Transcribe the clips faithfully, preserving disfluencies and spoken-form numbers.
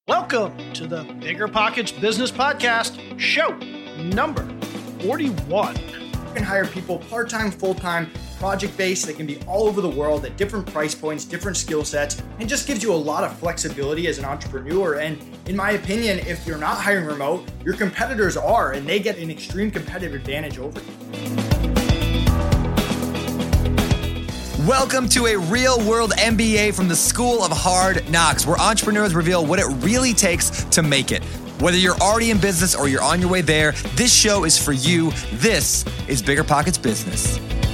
Welcome to the Bigger Pockets Business Podcast, show number forty-one. You can hire people part-time, full-time, project-based. They can be all over the world at different price points, different skill sets, and just gives you a lot of flexibility as an entrepreneur. And in my opinion, if you're not hiring remote, your competitors are, and they get an extreme competitive advantage over you. Welcome to a real-world M B A from the School of Hard Knocks, where entrepreneurs reveal what it really takes to make it. Whether you're already in business or you're on your way there, this show is for you. This is Bigger Pockets Business.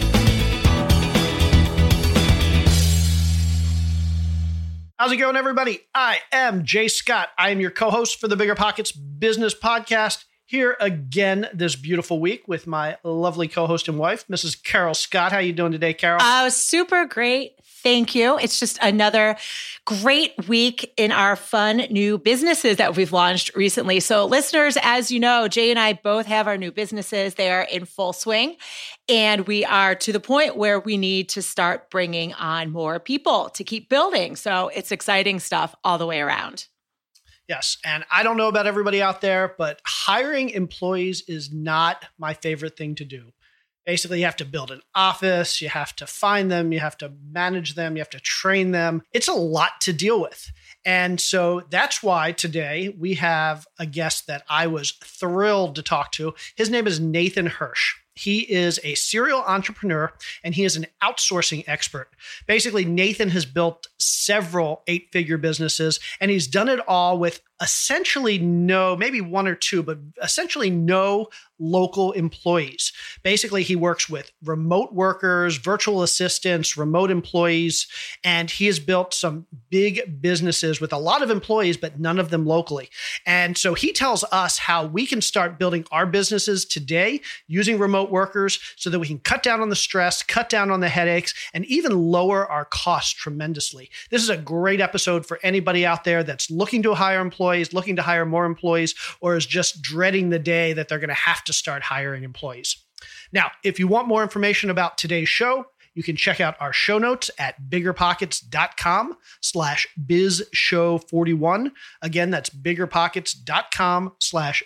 How's it going, everybody? I am Jay Scott. I am your co-host for the Bigger Pockets Business Podcast. Here again this beautiful week with my lovely co-host and wife, Missus Carol Scott. How you doing today, Carol? Oh, super great. Thank you. It's just another great week in our fun new businesses that we've launched recently. So listeners, as you know, Jay and I both have our new businesses. They are in full swing, and we are to the point where we need to start bringing on more people to keep building. So it's exciting stuff all the way around. Yes. And I don't know about everybody out there, but hiring employees is not my favorite thing to do. Basically, you have to build an office, you have to find them, you have to manage them, you have to train them. It's a lot to deal with. And so that's why today we have a guest that I was thrilled to talk to. His name is Nathan Hirsch. He is a serial entrepreneur and he is an outsourcing expert. Basically, Nathan has built several eight-figure businesses and he's done it all with essentially no, maybe one or two, but essentially no local employees. Basically, he works with remote workers, virtual assistants, remote employees, and he has built some big businesses with a lot of employees, but none of them locally. And so he tells us how we can start building our businesses today using remote workers so that we can cut down on the stress, cut down on the headaches, and even lower our costs tremendously. This is a great episode for anybody out there that's looking to hire employees, looking to hire more employees, or is just dreading the day that they're going to have to start hiring employees. Now, if you want more information about today's show, you can check out our show notes at biggerpockets.com slash bizshow41. Again, that's biggerpockets.com slash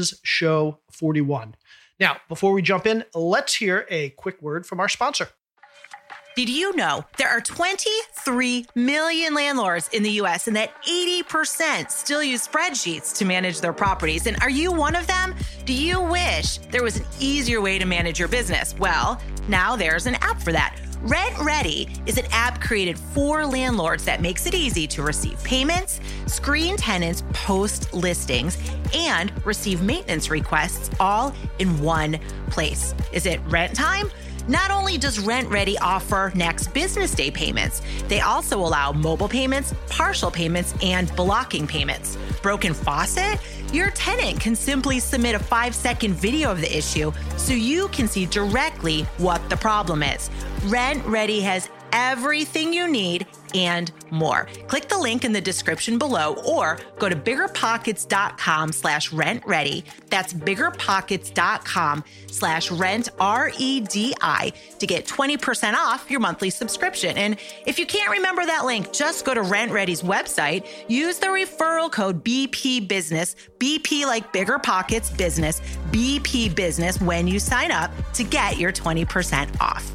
bizshow41. Now, before we jump in, let's hear a quick word from our sponsor. Did you know there are twenty-three million landlords in the U S and that eighty percent still use spreadsheets to manage their properties? And are you one of them? Do you wish there was an easier way to manage your business? Well, now there's an app for that. RentRedi is an app created for landlords that makes it easy to receive payments, screen tenants post listings, and receive maintenance requests all in one place. Is it rent time? Not only does RentRedi offer next business day payments, they also allow mobile payments, partial payments, and blocking payments. Broken faucet? Your tenant can simply submit a five-second video of the issue so you can see directly what the problem is. RentRedi has everything you need and more. Click the link in the description below or go to biggerpockets.com slash rentredi. That's biggerpockets.com slash rent, R E D I, to get twenty percent off your monthly subscription. And if you can't remember that link, just go to RentRedi's website, use the referral code B P Business, B P like Bigger Pockets Business, B P Business when you sign up to get your twenty percent off.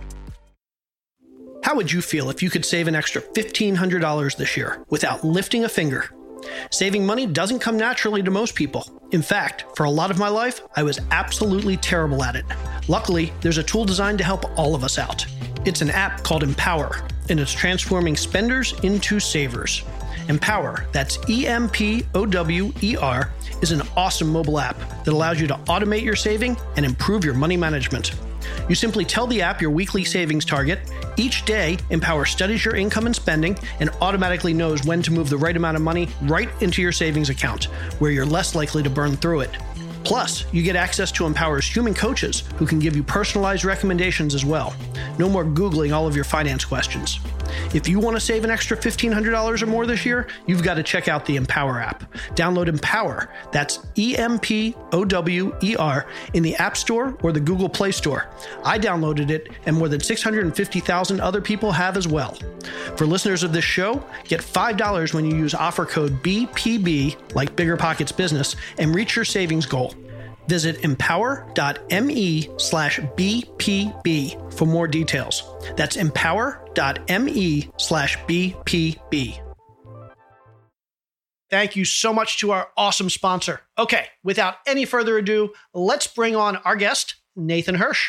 How would you feel if you could save an extra fifteen hundred dollars this year without lifting a finger? Saving money doesn't come naturally to most people. In fact, for a lot of my life, I was absolutely terrible at it. Luckily, there's a tool designed to help all of us out. It's an app called Empower, and it's transforming spenders into savers. Empower, that's E M P O W E R, is an awesome mobile app that allows you to automate your saving and improve your money management. You simply tell the app your weekly savings target. Each day, Empower studies your income and spending and automatically knows when to move the right amount of money right into your savings account, where you're less likely to burn through it. Plus, you get access to Empower's human coaches who can give you personalized recommendations as well. No more Googling all of your finance questions. If you want to save an extra fifteen hundred dollars or more this year, you've got to check out the Empower app. Download Empower, that's E M P O W E R, in the App Store or the Google Play Store. I downloaded it, and more than six hundred fifty thousand other people have as well. For listeners of this show, get five dollars when you use offer code B P B, like Bigger Pockets Business, and reach your savings goal. Visit empower.me slash BPB for more details. That's empower.me slash BPB. Thank you so much to our awesome sponsor. Okay, without any further ado, let's bring on our guest, Nathan Hirsch.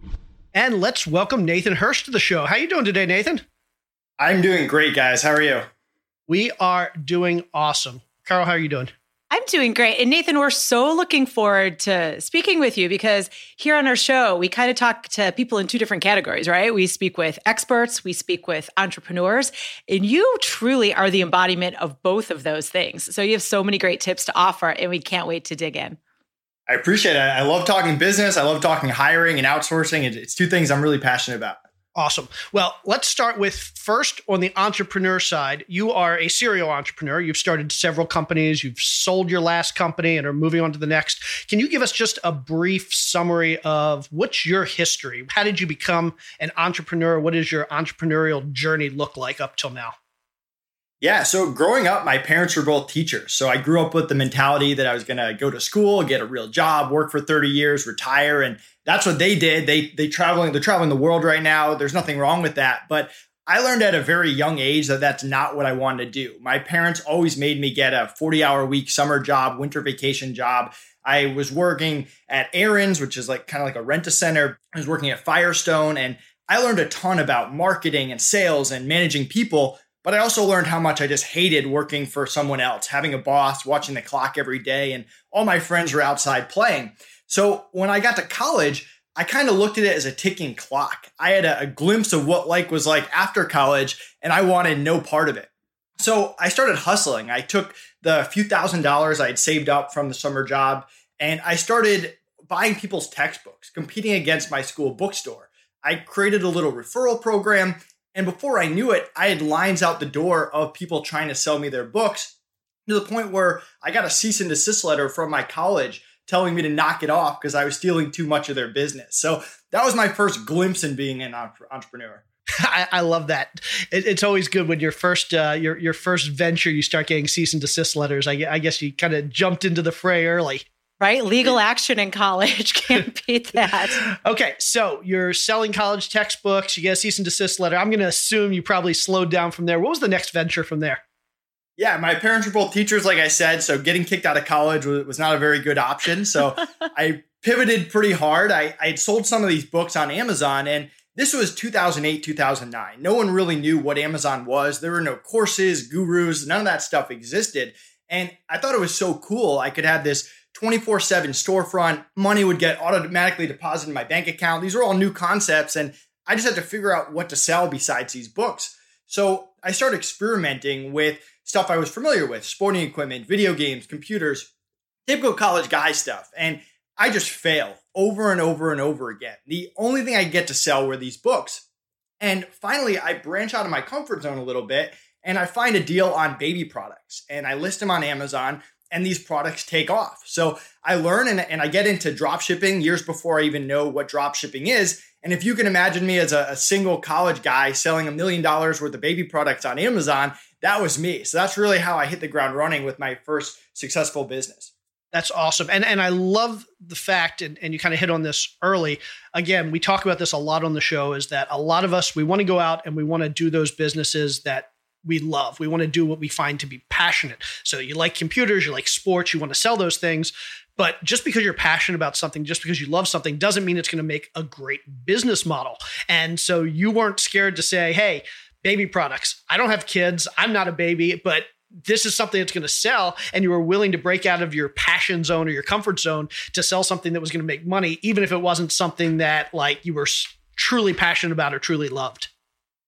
And let's welcome Nathan Hirsch to the show. How are you doing today, Nathan? I'm doing great, guys. How are you? We are doing awesome. Carl, how are you doing? I'm doing great. And Nathan, we're so looking forward to speaking with you because here on our show, we kind of talk to people in two different categories, right? We speak with experts, we speak with entrepreneurs, and you truly are the embodiment of both of those things. So you have so many great tips to offer, and we can't wait to dig in. I appreciate it. I love talking business. I love talking hiring and outsourcing. It's two things I'm really passionate about. Awesome. Well, let's start with first on the entrepreneur side. You are a serial entrepreneur. You've started several companies. You've sold your last company and are moving on to the next. Can you give us just a brief summary of what's your history? How did you become an entrepreneur? What does your entrepreneurial journey look like up till now? Yeah. So growing up, my parents were both teachers. So I grew up with the mentality that I was going to go to school, get a real job, work for thirty years, retire. And that's what they did. They, they traveling, they're traveling the world right now. There's nothing wrong with that. But I learned at a very young age that that's not what I wanted to do. My parents always made me get a forty hour a week summer job, winter vacation job. I was working at Aaron's, which is like kind of like a rent-a-center. I was working at Firestone, and I learned a ton about marketing and sales and managing people. But I also learned how much I just hated working for someone else, having a boss, watching the clock every day, and all my friends were outside playing. So when I got to college, I kind of looked at it as a ticking clock. I had a, a glimpse of what life was like after college, and I wanted no part of it. So I started hustling. I took the few thousand dollars I had saved up from the summer job, and I started buying people's textbooks, competing against my school bookstore. I created a little referral program. And before I knew it, I had lines out the door of people trying to sell me their books to the point where I got a cease and desist letter from my college telling me to knock it off because I was stealing too much of their business. So that was my first glimpse in being an entrepreneur. I, I love that. It, it's always good when your first uh, your your first venture, you start getting cease and desist letters. I, I guess you kind of jumped into the fray early. Right? Legal action in college. Can't beat that. Okay. So you're selling college textbooks. You get a cease and desist letter. I'm going to assume you probably slowed down from there. What was the next venture from there? Yeah, my parents were both teachers, like I said. So getting kicked out of college was, was not a very good option. So I pivoted pretty hard. I I had sold some of these books on Amazon, and this was two thousand eight, two thousand nine. No one really knew what Amazon was. There were no courses, gurus, none of that stuff existed. And I thought it was so cool. I could have this twenty-four seven storefront. Money would get automatically deposited in my bank account. These were all new concepts, and I just had to figure out what to sell besides these books. So I started experimenting with stuff I was familiar with, sporting equipment, video games, computers, typical college guy stuff. And I just fail over and over and over again. The only thing I get to sell were these books. And finally, I branch out of my comfort zone a little bit, and I find a deal on baby products, and I list them on Amazon. And these products take off. So I learn and, and I get into drop shipping years before I even know what drop shipping is. And if you can imagine me as a, a single college guy selling a million dollars worth of baby products on Amazon, that was me. So that's really how I hit the ground running with my first successful business. That's awesome. And and I love the fact, and, and you kind of hit on this early. Again, we talk about this a lot on the show, is that a lot of us, we want to go out and we want to do those businesses that we love. We want to do what we find to be passionate. So you like computers, you like sports, you want to sell those things. But just because you're passionate about something, just because you love something, doesn't mean it's going to make a great business model. And so you weren't scared to say, hey, baby products, I don't have kids, I'm not a baby, but this is something that's going to sell. And you were willing to break out of your passion zone or your comfort zone to sell something that was going to make money, even if it wasn't something that like you were truly passionate about or truly loved.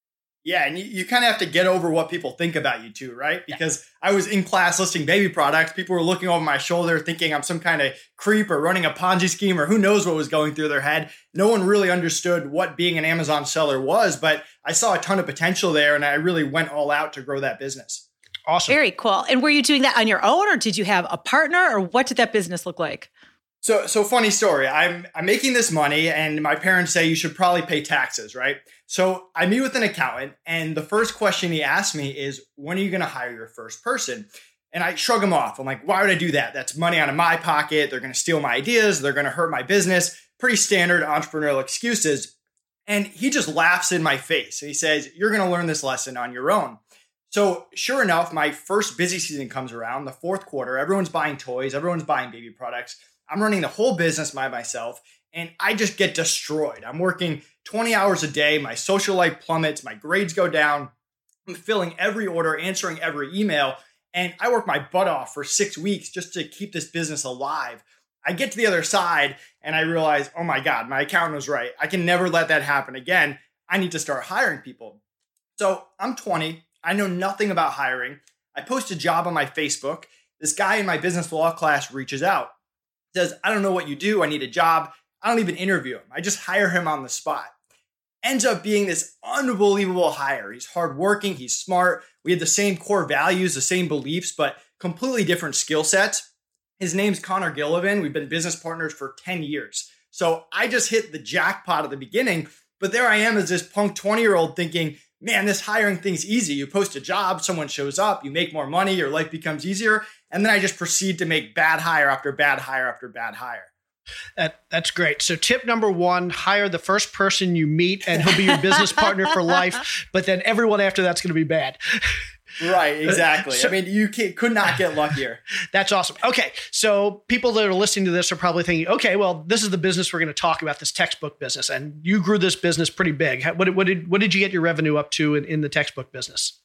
Yeah, and you, you kind of have to get over what people think about you too, right? Because yeah. I was in class listing baby products. People were looking over my shoulder thinking I'm some kind of creep or running a Ponzi scheme or who knows what was going through their head. No one really understood what being an Amazon seller was, but I saw a ton of potential there and I really went all out to grow that business. Awesome. Very cool. And were you doing that on your own or did you have a partner or what did that business look like? So, so funny story. I'm I'm making this money and my parents say you should probably pay taxes, right? So I meet with an accountant and the first question he asked me is, when are you going to hire your first person? And I shrug him off. I'm like, why would I do that? That's money out of my pocket. They're going to steal my ideas. They're going to hurt my business. Pretty standard entrepreneurial excuses. And he just laughs in my face. He says, you're going to learn this lesson on your own. So sure enough, my first busy season comes around, the fourth quarter. Everyone's buying toys. Everyone's buying baby products. I'm running the whole business by myself and I just get destroyed. I'm working twenty hours a day. My social life plummets. My grades go down. I'm filling every order, answering every email. And I work my butt off for six weeks just to keep this business alive. I get to the other side and I realize, oh my God, my accountant was right. I can never let that happen again. I need to start hiring people. So I'm twenty. I know nothing about hiring. I post a job on my Facebook. This guy in my business law class reaches out. Says, I don't know what you do. I need a job. I don't even interview him. I just hire him on the spot. Ends up being this unbelievable hire. He's hardworking. He's smart. We had the same core values, the same beliefs, but completely different skill sets. His name's Connor Gillivan. We've been business partners for ten years. So I just hit the jackpot at the beginning, but there I am as this punk twenty year old thinking, man, this hiring thing's easy. You post a job, someone shows up, you make more money, your life becomes easier. And then I just proceed to make bad hire after bad hire after bad hire. That That's great. So tip number one, hire the first person you meet and he'll be your business partner for life. But then everyone after that's going to be bad. Right, exactly. So, I mean, you can, could not get luckier. That's awesome. Okay, so people that are listening to this are probably thinking, okay, well, this is the business we're going to talk about, this textbook business. And you grew this business pretty big. What, what, did, what did you get your revenue up to in, in the textbook business?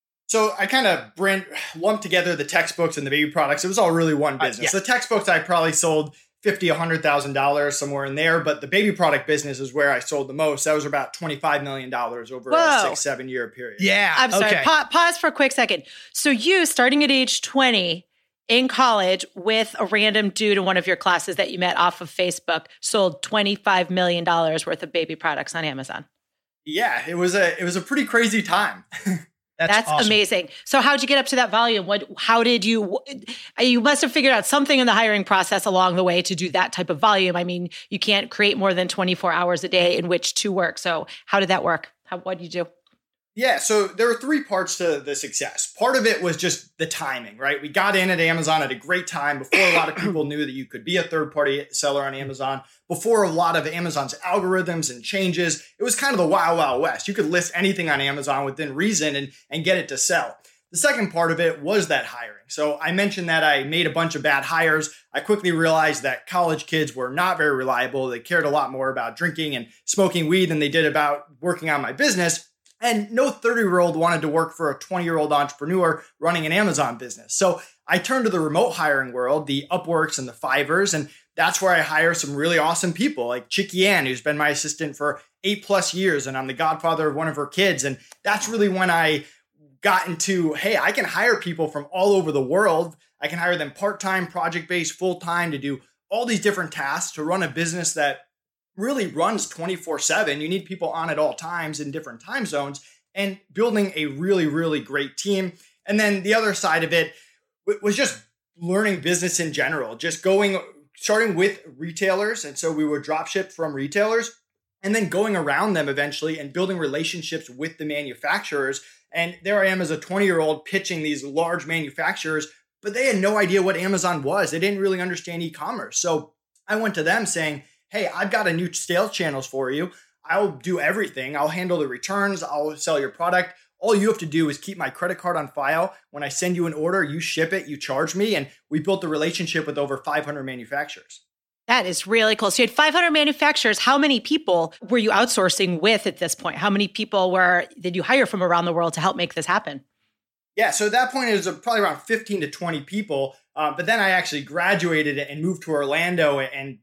So I kind of brand, lumped together the textbooks and the baby products. It was all really one business. Uh, yeah. The textbooks, I probably sold fifty thousand dollars, one hundred thousand dollars somewhere in there. But the baby product business is where I sold the most. That was about twenty-five million dollars over Whoa. a six, seven year period. Yeah. I'm sorry. Okay. Pa- pause for a quick second. So you, starting at age twenty in college with a random dude in one of your classes that you met off of Facebook, sold twenty-five million dollars worth of baby products on Amazon. Yeah, it was a it was a pretty crazy time. That's, That's awesome. amazing. So how'd you get up to that volume? What, how did you, you must have figured out something in the hiring process along the way to do that type of volume. I mean, you can't create more than twenty-four hours a day in which to work. So how did that work? How, what did you do? Yeah, so there were three parts to the success. Part of it was just the timing, right? We got in at Amazon at a great time before a lot of people knew that you could be a third-party seller on Amazon, before a lot of Amazon's algorithms and changes. It was kind of the wild, wild west. You could list anything on Amazon within reason and, and get it to sell. The second part of it was that hiring. So I mentioned that I made a bunch of bad hires. I quickly realized that college kids were not very reliable. They cared a lot more about drinking and smoking weed than they did about working on my business. And no thirty-year-old wanted to work for a twenty-year-old entrepreneur running an Amazon business. So I turned to the remote hiring world, the Upworks and the Fivers, and that's where I hire some really awesome people like Chicky Ann, who's been my assistant for eight plus years, and I'm the godfather of one of her kids. And that's really when I got into, hey, I can hire people from all over the world. I can hire them part-time, project-based, full-time to do all these different tasks to run a business that really runs twenty-four seven. You need people on at all times in different time zones and building a really, really great team. And then the other side of it was just learning business in general, just going, starting with retailers. And so we would drop ship from retailers and then going around them eventually and building relationships with the manufacturers. And there I am as a twenty year old pitching these large manufacturers, but they had no idea what Amazon was. They didn't really understand e-commerce. So I went to them saying, hey, I've got a new sales channels for you. I'll do everything. I'll handle the returns. I'll sell your product. All you have to do is keep my credit card on file. When I send you an order, you ship it, you charge me. And we built a relationship with over five hundred manufacturers. That is really cool. So you had five hundred manufacturers. How many people were you outsourcing with at this point? How many people were did you hire from around the world to help make this happen? Yeah, so at that point, it was probably around fifteen to twenty people. Uh, but then I actually graduated and moved to Orlando and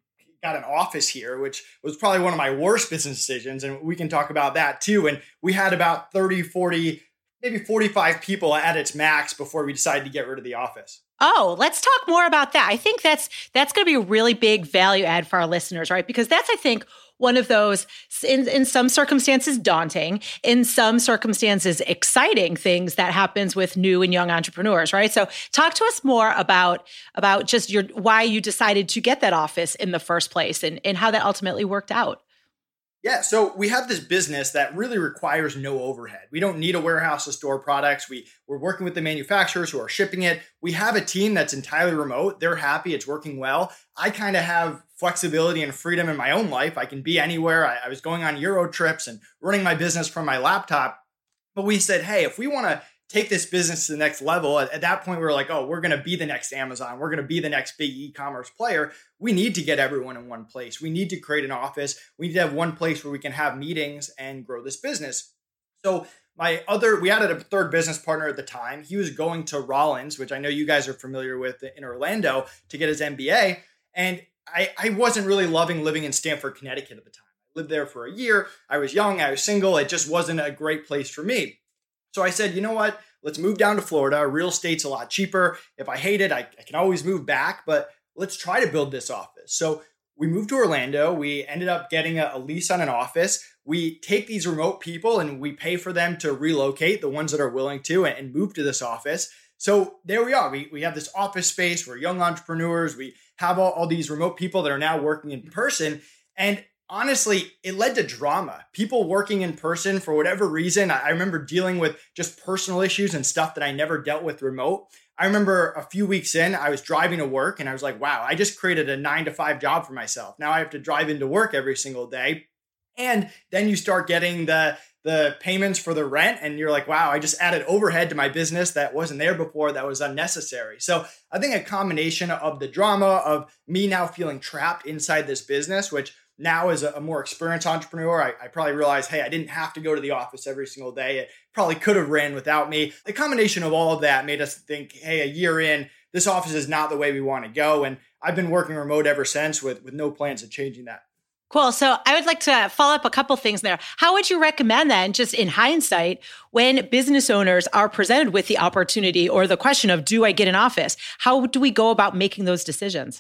got an office here, which was probably one of my worst business decisions. And we can talk about that too. And we had about thirty, forty, maybe forty-five people at its max before we decided to get rid of the office. Oh, let's talk more about that. I think that's that's going to be a really big value add for our listeners, right? Because that's, I think, one of those, in, in some circumstances, daunting, in some circumstances, exciting things that happens with new and young entrepreneurs, right? So talk to us more about, about just your why you decided to get that office in the first place and, and how that ultimately worked out. Yeah, so we have this business that really requires no overhead. We don't need a warehouse to store products. We, we're working with the manufacturers who are shipping it. We have a team that's entirely remote. They're happy. It's working well. I kind of have flexibility and freedom in my own life. I can be anywhere. I, I was going on Euro trips and running my business from my laptop. But we said, hey, if we want to take this business to the next level, at, at that point, we were like, oh, we're going to be the next Amazon. We're going to be the next big e-commerce player. We need to get everyone in one place. We need to create an office. We need to have one place where we can have meetings and grow this business. So my other, we added a third business partner at the time. He was going to Rollins, which I know you guys are familiar with in Orlando, to get his M B A. And I, I wasn't really loving living in Stamford, Connecticut at the time. I lived there for a year. I was young. I was single. It just wasn't a great place for me. So I said, you know what? Let's move down to Florida. Real estate's a lot cheaper. If I hate it, I, I can always move back, but let's try to build this office. So we moved to Orlando. We ended up getting a, a lease on an office. We take these remote people and we pay for them to relocate, the ones that are willing to, and, and move to this office. So there we are. We, we have this office space. We're young entrepreneurs. We have all, all these remote people that are now working in person. And honestly, it led to drama. People working in person for whatever reason. I remember dealing with just personal issues and stuff that I never dealt with remote. I remember a few weeks in, I was driving to work and I was like, wow, I just created a nine to five job for myself. Now I have to drive into work every single day. And then you start getting the, the payments for the rent and you're like, wow, I just added overhead to my business that wasn't there before, that was unnecessary. So I think a combination of the drama of me now feeling trapped inside this business, which now, as a more experienced entrepreneur, I, I probably realized, hey, I didn't have to go to the office every single day. It probably could have ran without me. The combination of all of that made us think, hey, a year in, this office is not the way we want to go. And I've been working remote ever since with, with no plans of changing that. Cool. So I would like to follow up a couple things there. How would you recommend then, just in hindsight, when business owners are presented with the opportunity or the question of, do I get an office? How do we go about making those decisions?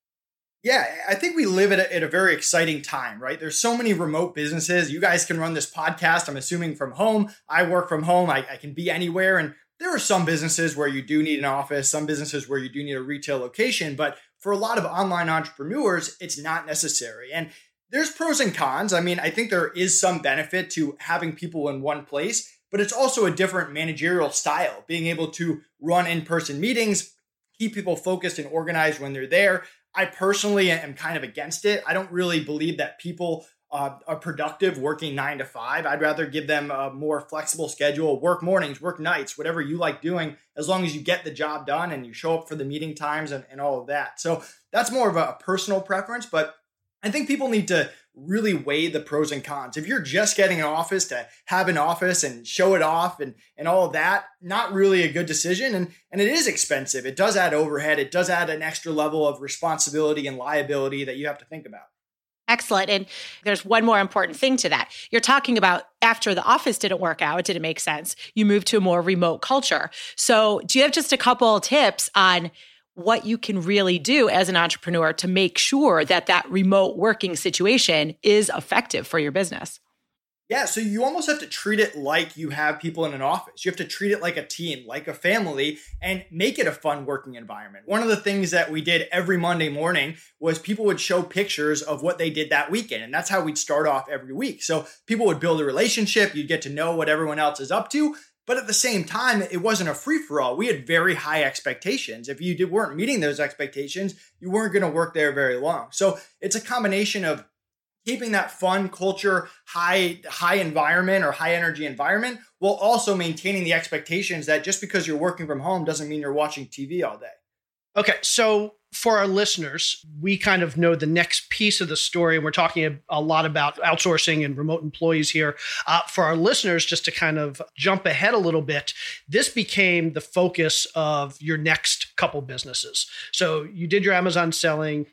Yeah, I think we live at a, at a very exciting time, right? There's so many remote businesses. You guys can run this podcast, I'm assuming, from home. I work from home. I, I can be anywhere. And there are some businesses where you do need an office, some businesses where you do need a retail location. But for a lot of online entrepreneurs, it's not necessary. And there's pros and cons. I mean, I think there is some benefit to having people in one place, but it's also a different managerial style, being able to run in-person meetings, keep people focused and organized when they're there. I personally am kind of against it. I don't really believe that people uh, are productive working nine to five. I'd rather give them a more flexible schedule, work mornings, work nights, whatever you like doing, as long as you get the job done and you show up for the meeting times and, and all of that. So that's more of a personal preference, but I think people need to really weigh the pros and cons. If you're just getting an office to have an office and show it off and, and all of that, not really a good decision. And, and it is expensive. It does add overhead. It does add an extra level of responsibility and liability that you have to think about. Excellent. And there's one more important thing to that. You're talking about after the office didn't work out, it didn't make sense. You moved to a more remote culture. So do you have just a couple tips on what you can really do as an entrepreneur to make sure that that remote working situation is effective for your business? Yeah, so you almost have to treat it like you have people in an office. You have to treat it like a team, like a family, and make it a fun working environment. One of the things that we did every Monday morning was people would show pictures of what they did that weekend. And that's how we'd start off every week. So people would build a relationship. You'd get to know what everyone else is up to. But at the same time, it wasn't a free-for-all. We had very high expectations. If you did, weren't meeting those expectations, you weren't going to work there very long. So it's a combination of keeping that fun culture, high, high environment or high energy environment, while also maintaining the expectations that just because you're working from home doesn't mean you're watching T V all day. Okay, so for our listeners, we kind of know the next piece of the story, and we're talking a, a lot about outsourcing and remote employees here. Uh, for our listeners, just to kind of jump ahead a little bit, this became the focus of your next couple businesses. So you did your Amazon selling,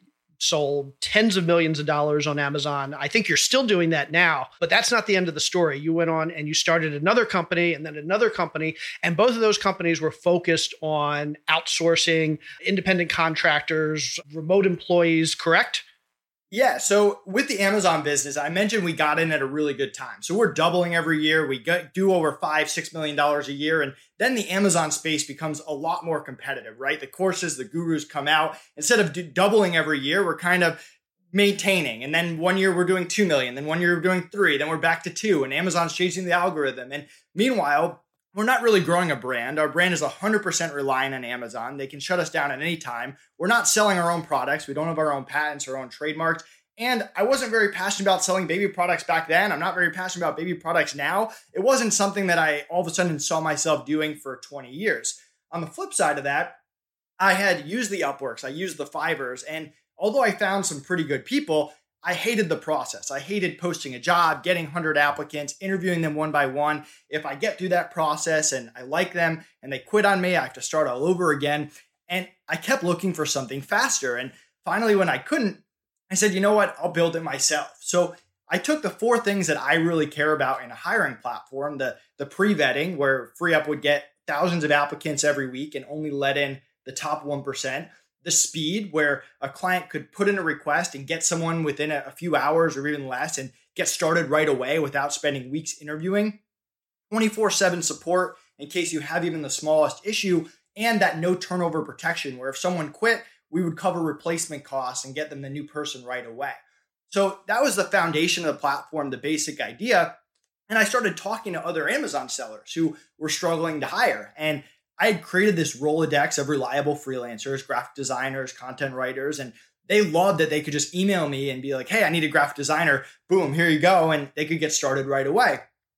sold tens of millions of dollars on Amazon. I think you're still doing that now, but that's not the end of the story. You went on and you started another company and then another company, and both of those companies were focused on outsourcing, independent contractors, remote employees, correct? Yeah. So with the Amazon business, I mentioned we got in at a really good time. So we're doubling every year. We get, do over five, six million dollars a year. And then the Amazon space becomes a lot more competitive, right? The courses, the gurus come out. Instead of d- doubling every year, we're kind of maintaining. And then one year we're doing two million, then one year we're doing three, then we're back to two. And Amazon's changing the algorithm. And meanwhile, we're not really growing a brand. Our brand is one hundred percent reliant on Amazon. They can shut us down at any time. We're not selling our own products. We don't have our own patents, our own trademarks. And I wasn't very passionate about selling baby products back then. I'm not very passionate about baby products now. It wasn't something that I all of a sudden saw myself doing for twenty years. On the flip side of that, I had used the Upworks. I used the Fivers. And although I found some pretty good people, I hated the process. I hated posting a job, getting one hundred applicants, interviewing them one by one. If I get through that process and I like them and they quit on me, I have to start all over again. And I kept looking for something faster. And finally, when I couldn't, I said, you know what? I'll build it myself. So I took the four things that I really care about in a hiring platform, the, the pre-vetting, where FreeUp would get thousands of applicants every week and only let in the top one percent. The speed, where a client could put in a request and get someone within a, a few hours or even less and get started right away without spending weeks interviewing. twenty-four seven support in case you have even the smallest issue, and that no turnover protection, where if someone quit, we would cover replacement costs and get them the new person right away. So that was the foundation of the platform, the basic idea. And I started talking to other Amazon sellers who were struggling to hire. And I had created this Rolodex of reliable freelancers, graphic designers, content writers, and they loved that they could just email me and be like, hey, I need a graphic designer. Boom, here you go. And they could get started right away.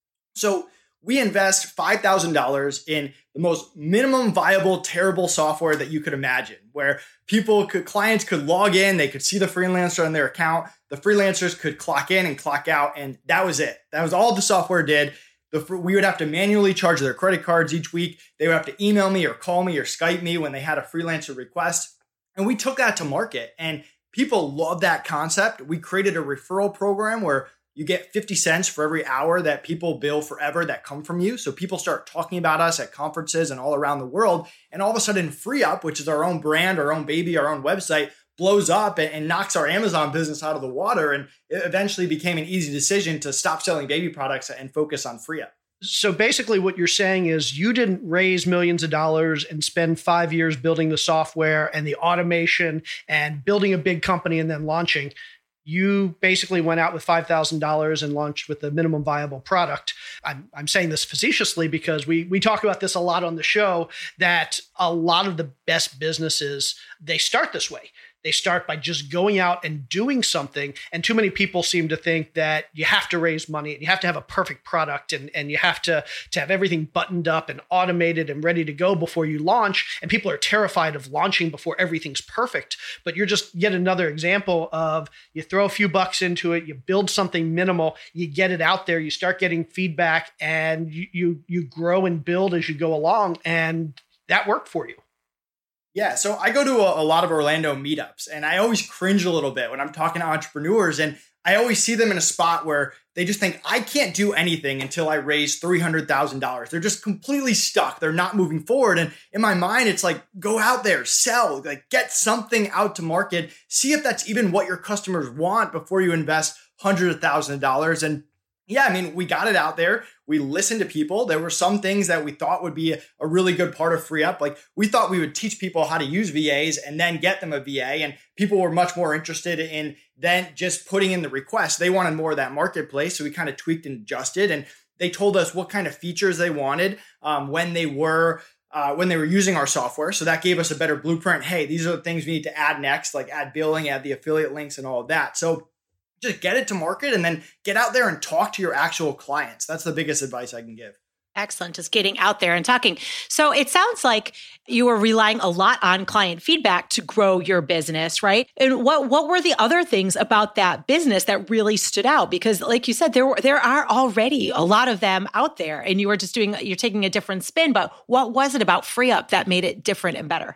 So we invest five thousand dollars in the most minimum viable, terrible software that you could imagine, where people could, clients could log in, they could see the freelancer on their account, the freelancers could clock in and clock out, and that was it. That was all the software did. The, we would have to manually charge their credit cards each week. They would have to email me or call me or Skype me when they had a freelancer request. And we took that to market, and people loved that concept. We created a referral program where you get fifty cents for every hour that people bill forever that come from you. So people start talking about us at conferences and all around the world. And all of a sudden, FreeUp, which is our own brand, our own baby, our own website, blows up and, and knocks our Amazon business out of the water. And it eventually became an easy decision to stop selling baby products and focus on FreeUp. So basically what you're saying is you didn't raise millions of dollars and spend five years building the software and the automation and building a big company and then launching. You basically went out with five thousand dollars and launched with the minimum viable product. I'm, I'm saying this facetiously because we we talk about this a lot on the show, that a lot of the best businesses, they start this way. They start by just going out and doing something. And too many people seem to think that you have to raise money and you have to have a perfect product and, and you have to, to have everything buttoned up and automated and ready to go before you launch. And people are terrified of launching before everything's perfect. But you're just yet another example of you throw a few bucks into it, you build something minimal, you get it out there, you start getting feedback, and you you, you grow and build as you go along. And that worked for you. Yeah, so I go to a, a lot of Orlando meetups, and I always cringe a little bit when I'm talking to entrepreneurs, and I always see them in a spot where they just think, I can't do anything until I raise three hundred thousand dollars. They're just completely stuck. They're not moving forward. And in my mind, it's like, go out there, sell, like get something out to market, see if that's even what your customers want before you invest hundreds of thousands of dollars. And yeah, I mean, we got it out there. We listened to people. There were some things that we thought would be a, a really good part of FreeUp. Like we thought we would teach people how to use V As and then get them a V A. And people were much more interested in then just putting in the request. They wanted more of that marketplace. So we kind of tweaked and adjusted. And they told us what kind of features they wanted um, when they were uh, when they were using our software. So that gave us a better blueprint. Hey, these are the things we need to add next, like add billing, add the affiliate links and all of that. So just get it to market and then get out there and talk to your actual clients. That's the biggest advice I can give. Excellent. Just getting out there and talking. So it sounds like you were relying a lot on client feedback to grow your business, right? And what what were the other things about that business that really stood out? Because like you said, there were there are already a lot of them out there and you were just doing, you're taking a different spin, but what was it about FreeUp that made it different and better?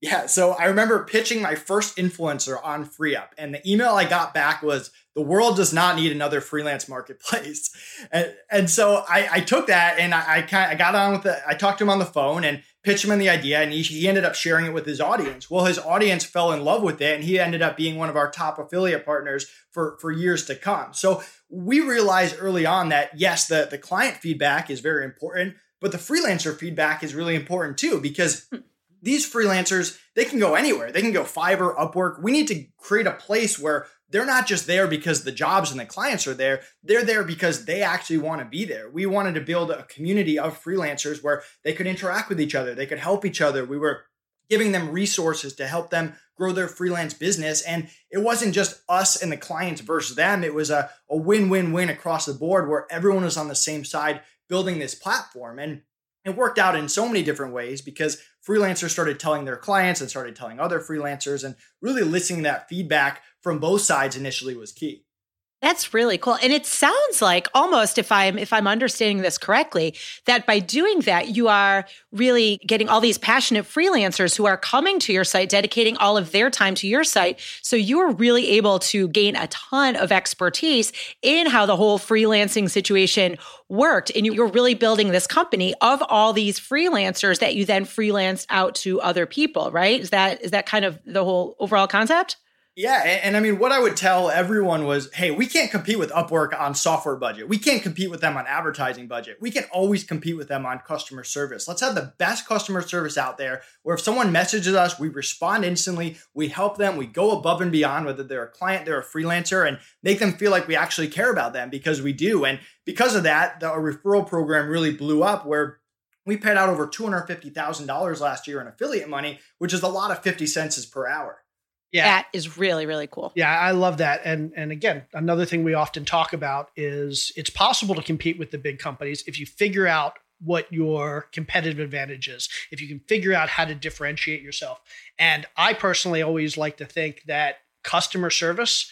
Yeah. So I remember pitching my first influencer on FreeUp, and the email I got back was, the world does not need another freelance marketplace. And, and so I, I took that and I, I kind of I got on with it. I talked to him on the phone and pitched him on the idea, and he, he ended up sharing it with his audience. Well, his audience fell in love with it, and he ended up being one of our top affiliate partners for, for years to come. So we realized early on that, yes, the, the client feedback is very important, but the freelancer feedback is really important too, because these freelancers, they can go anywhere. They can go Fiverr, Upwork. We need to create a place where they're not just there because the jobs and the clients are there. They're there because they actually want to be there. We wanted to build a community of freelancers where they could interact with each other. They could help each other. We were giving them resources to help them grow their freelance business. And it wasn't just us and the clients versus them. It was a, a win-win-win across the board where everyone was on the same side building this platform. And it worked out in so many different ways because freelancers started telling their clients and started telling other freelancers, and really listening to that feedback from both sides initially was key. That's really cool. And it sounds like almost, if I'm if I'm understanding this correctly, that by doing that, you are really getting all these passionate freelancers who are coming to your site, dedicating all of their time to your site. So you're really able to gain a ton of expertise in how the whole freelancing situation worked. And you're really building this company of all these freelancers that you then freelanced out to other people, right? Is that is that kind of the whole overall concept? Yeah. And, and I mean, what I would tell everyone was, hey, we can't compete with Upwork on software budget. We can't compete with them on advertising budget. We can always compete with them on customer service. Let's have the best customer service out there where if someone messages us, we respond instantly, we help them, we go above and beyond, whether they're a client, they're a freelancer, and make them feel like we actually care about them, because we do. And because of that, the referral program really blew up, where we paid out over two hundred fifty thousand dollars last year in affiliate money, which is a lot of fifty cents per hour. Yeah. That is really, really cool. Yeah, I love that. And and again, another thing we often talk about is it's possible to compete with the big companies if you figure out what your competitive advantage is, if you can figure out how to differentiate yourself. And I personally always like to think that customer service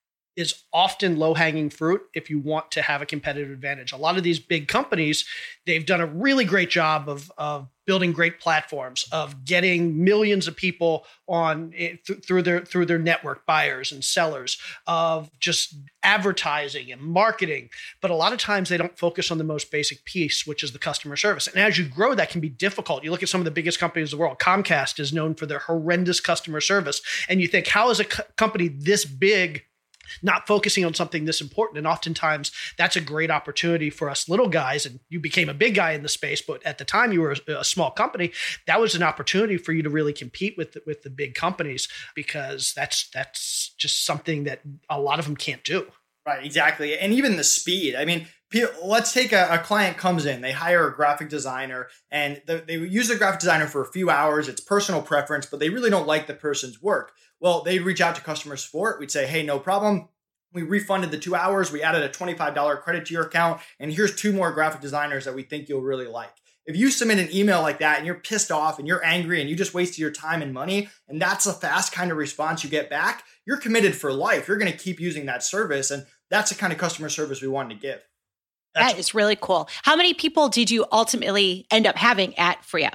is often low-hanging fruit if you want to have a competitive advantage. A lot of these big companies, they've done a really great job of, of building great platforms, of getting millions of people on th- through their through their network, buyers and sellers, of just advertising and marketing. But a lot of times they don't focus on the most basic piece, which is the customer service. And as you grow, that can be difficult. You look at some of the biggest companies in the world. Comcast is known for their horrendous customer service. And you think, how is a co- company this big not focusing on something this important? And oftentimes that's a great opportunity for us little guys. And you became a big guy in the space, but at the time you were a, a small company. That was an opportunity for you to really compete with the, with the big companies, because that's that's just something that a lot of them can't do. Right, exactly. And even the speed. I mean, let's take a, a client comes in, they hire a graphic designer, and the, they use the graphic designer for a few hours. It's personal preference, but they really don't like the person's work. Well, they'd reach out to customer support. We'd say, hey, no problem. We refunded the two hours. We added a twenty-five dollars credit to your account. And here's two more graphic designers that we think you'll really like. If you submit an email like that and you're pissed off and you're angry and you just wasted your time and money, and that's a fast kind of response you get back, you're committed for life. You're going to keep using that service. And that's the kind of customer service we wanted to give. That's- that is really cool. How many people did you ultimately end up having at FreeUp?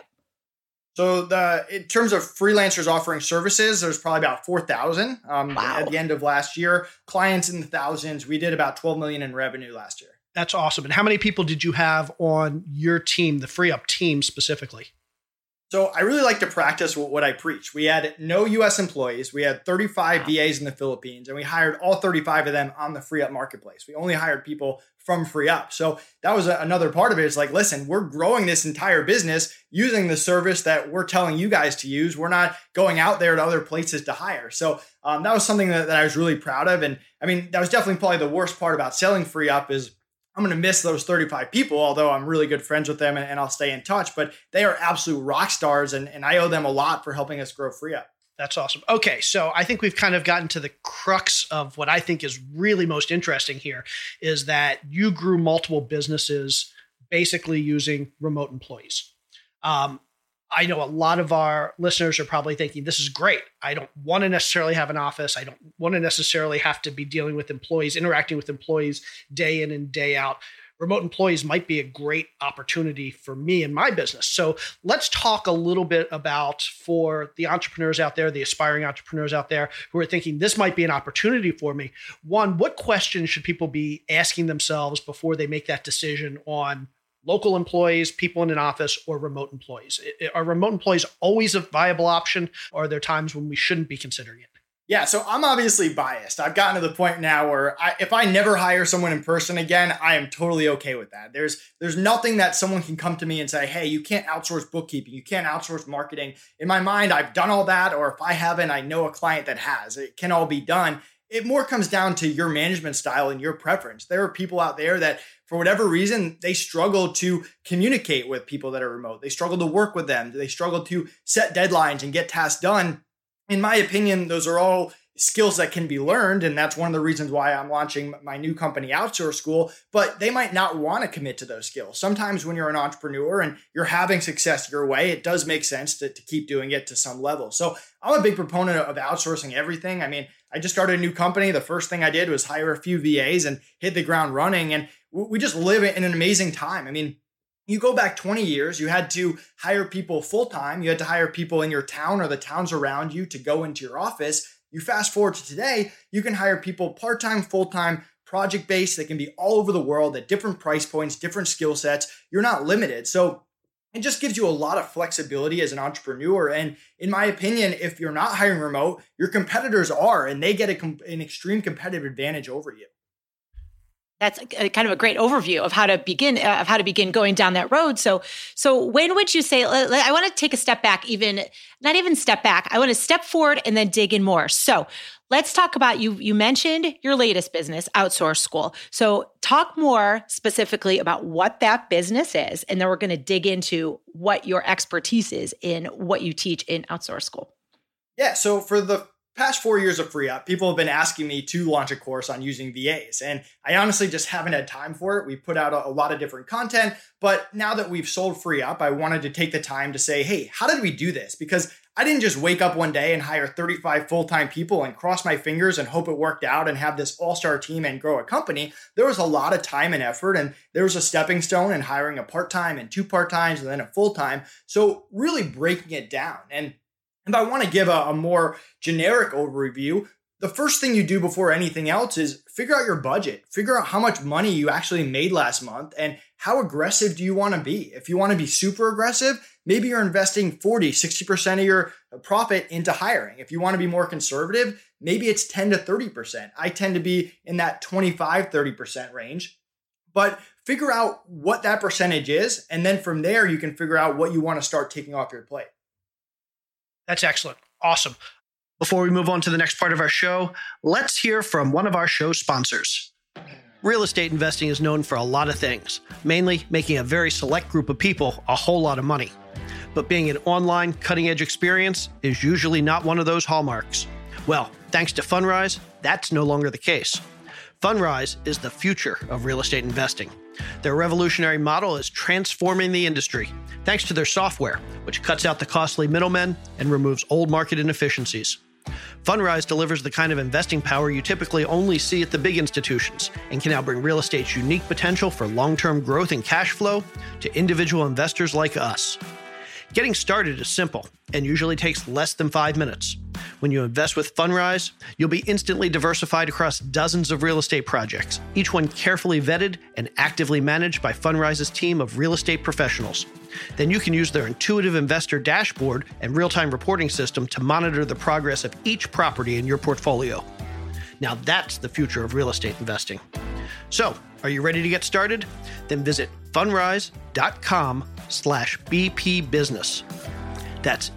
So the in terms of freelancers offering services, there's probably about four thousand um, wow. at the end of last year. Clients in the thousands. We did about twelve million in revenue last year. That's awesome. And how many people did you have on your team, the FreeUp team specifically? So I really like to practice what I preach. We had no U S employees. We had thirty-five V As in the Philippines, and we hired all thirty-five of them on the FreeUp marketplace. We only hired people from FreeUp. So that was a, another part of it. It's like, listen, we're growing this entire business using the service that we're telling you guys to use. We're not going out there to other places to hire. So um, that was something that, that I was really proud of. And I mean, that was definitely probably the worst part about selling FreeUp is I'm going to miss those thirty-five people, although I'm really good friends with them and, and I'll stay in touch. But they are absolute rock stars, and, and I owe them a lot for helping us grow FreeUp. That's awesome. Okay, so I think we've kind of gotten to the crux of what I think is really most interesting here, is that you grew multiple businesses basically using remote employees. Um, I know a lot of our listeners are probably thinking, this is great. I don't want to necessarily have an office. I don't want to necessarily have to be dealing with employees, interacting with employees day in and day out. remote employees might be a great opportunity for me and my business. So let's talk a little bit about, for the entrepreneurs out there, the aspiring entrepreneurs out there who are thinking this might be an opportunity for me. One, what questions should people be asking themselves before they make that decision on local employees, people in an office, or remote employees? Are remote employees always a viable option, or are there times when we shouldn't be considering it? Yeah, so I'm obviously biased. I've gotten to the point now where I, if I never hire someone in person again, I am totally okay with that. There's there's nothing that someone can come to me and say, hey, you can't outsource bookkeeping, you can't outsource marketing. In my mind, I've done all that, or if I haven't, I know a client that has. It can all be done. It more comes down to your management style and your preference. There are people out there that, for whatever reason, they struggle to communicate with people that are remote. They struggle to work with them. They struggle to set deadlines and get tasks done. In my opinion, those are all skills that can be learned. And that's one of the reasons why I'm launching my new company, Outsource School. But they might not want to commit to those skills. Sometimes when you're an entrepreneur and you're having success your way, it does make sense to, to keep doing it to some level. So I'm a big proponent of outsourcing everything. I mean, I just started a new company. The first thing I did was hire a few V As and hit the ground running. And we just live in an amazing time. I mean, you go back twenty years, you had to hire people full-time. You had to hire people in your town or the towns around you to go into your office. You fast forward to today, you can hire people part-time, full-time, project-based. They can be all over the world at different price points, different skill sets. You're not limited. So it just gives you a lot of flexibility as an entrepreneur. And in my opinion, if you're not hiring remote, your competitors are, and they get a, an extreme competitive advantage over you. That's a, kind of a great overview of how to begin uh, of how to begin going down that road. So, so when would you say? I want to take a step back, even not even step back. I want to step forward and then dig in more. So, let's talk about you. You mentioned your latest business, Outsource School. So, talk more specifically about what that business is, and then we're going to dig into what your expertise is in what you teach in Outsource School. Yeah. So for the past four years of FreeUp, people have been asking me to launch a course on using V As. And I honestly just haven't had time for it. We put out a, a lot of different content, but now that we've sold FreeUp, I wanted to take the time to say, hey, how did we do this? Because I didn't just wake up one day and hire thirty-five full-time people and cross my fingers and hope it worked out and have this all-star team and grow a company. There was a lot of time and effort, and there was a stepping stone in hiring a part-time and two part-times and then a full-time. So really breaking it down. And If I want to give a, a more generic overview, the first thing you do before anything else is figure out your budget. Figure out how much money you actually made last month and how aggressive do you want to be. If you want to be super aggressive, maybe you're investing forty, sixty percent of your profit into hiring. If you want to be more conservative, maybe it's ten to thirty percent. I tend to be in that twenty-five, thirty percent range. But figure out what that percentage is. And then from there, you can figure out what you want to start taking off your plate. That's excellent. Awesome. Before we move on to the next part of our show, let's hear from one of our show sponsors. Real estate investing is known for a lot of things, mainly making a very select group of people a whole lot of money. But being an online, cutting-edge experience is usually not one of those hallmarks. Well, thanks to Fundrise, that's no longer the case. Fundrise is the future of real estate investing. Their revolutionary model is transforming the industry, thanks to their software, which cuts out the costly middlemen and removes old market inefficiencies. Fundrise delivers the kind of investing power you typically only see at the big institutions and can now bring real estate's unique potential for long-term growth and cash flow to individual investors like us. Getting started is simple and usually takes less than five minutes. When you invest with Fundrise, you'll be instantly diversified across dozens of real estate projects, each one carefully vetted and actively managed by Fundrise's team of real estate professionals. Then you can use their intuitive investor dashboard and real-time reporting system to monitor the progress of each property in your portfolio. Now that's the future of real estate investing. So, are you ready to get started? Then visit fundrise.com slash BP business. That's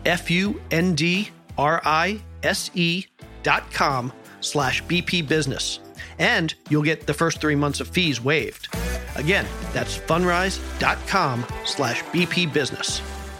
F-U-N-D-R-I-S-E dot com slash BP business. And you'll get the first three months of fees waived. Again, that's fundrise.com slash BP business.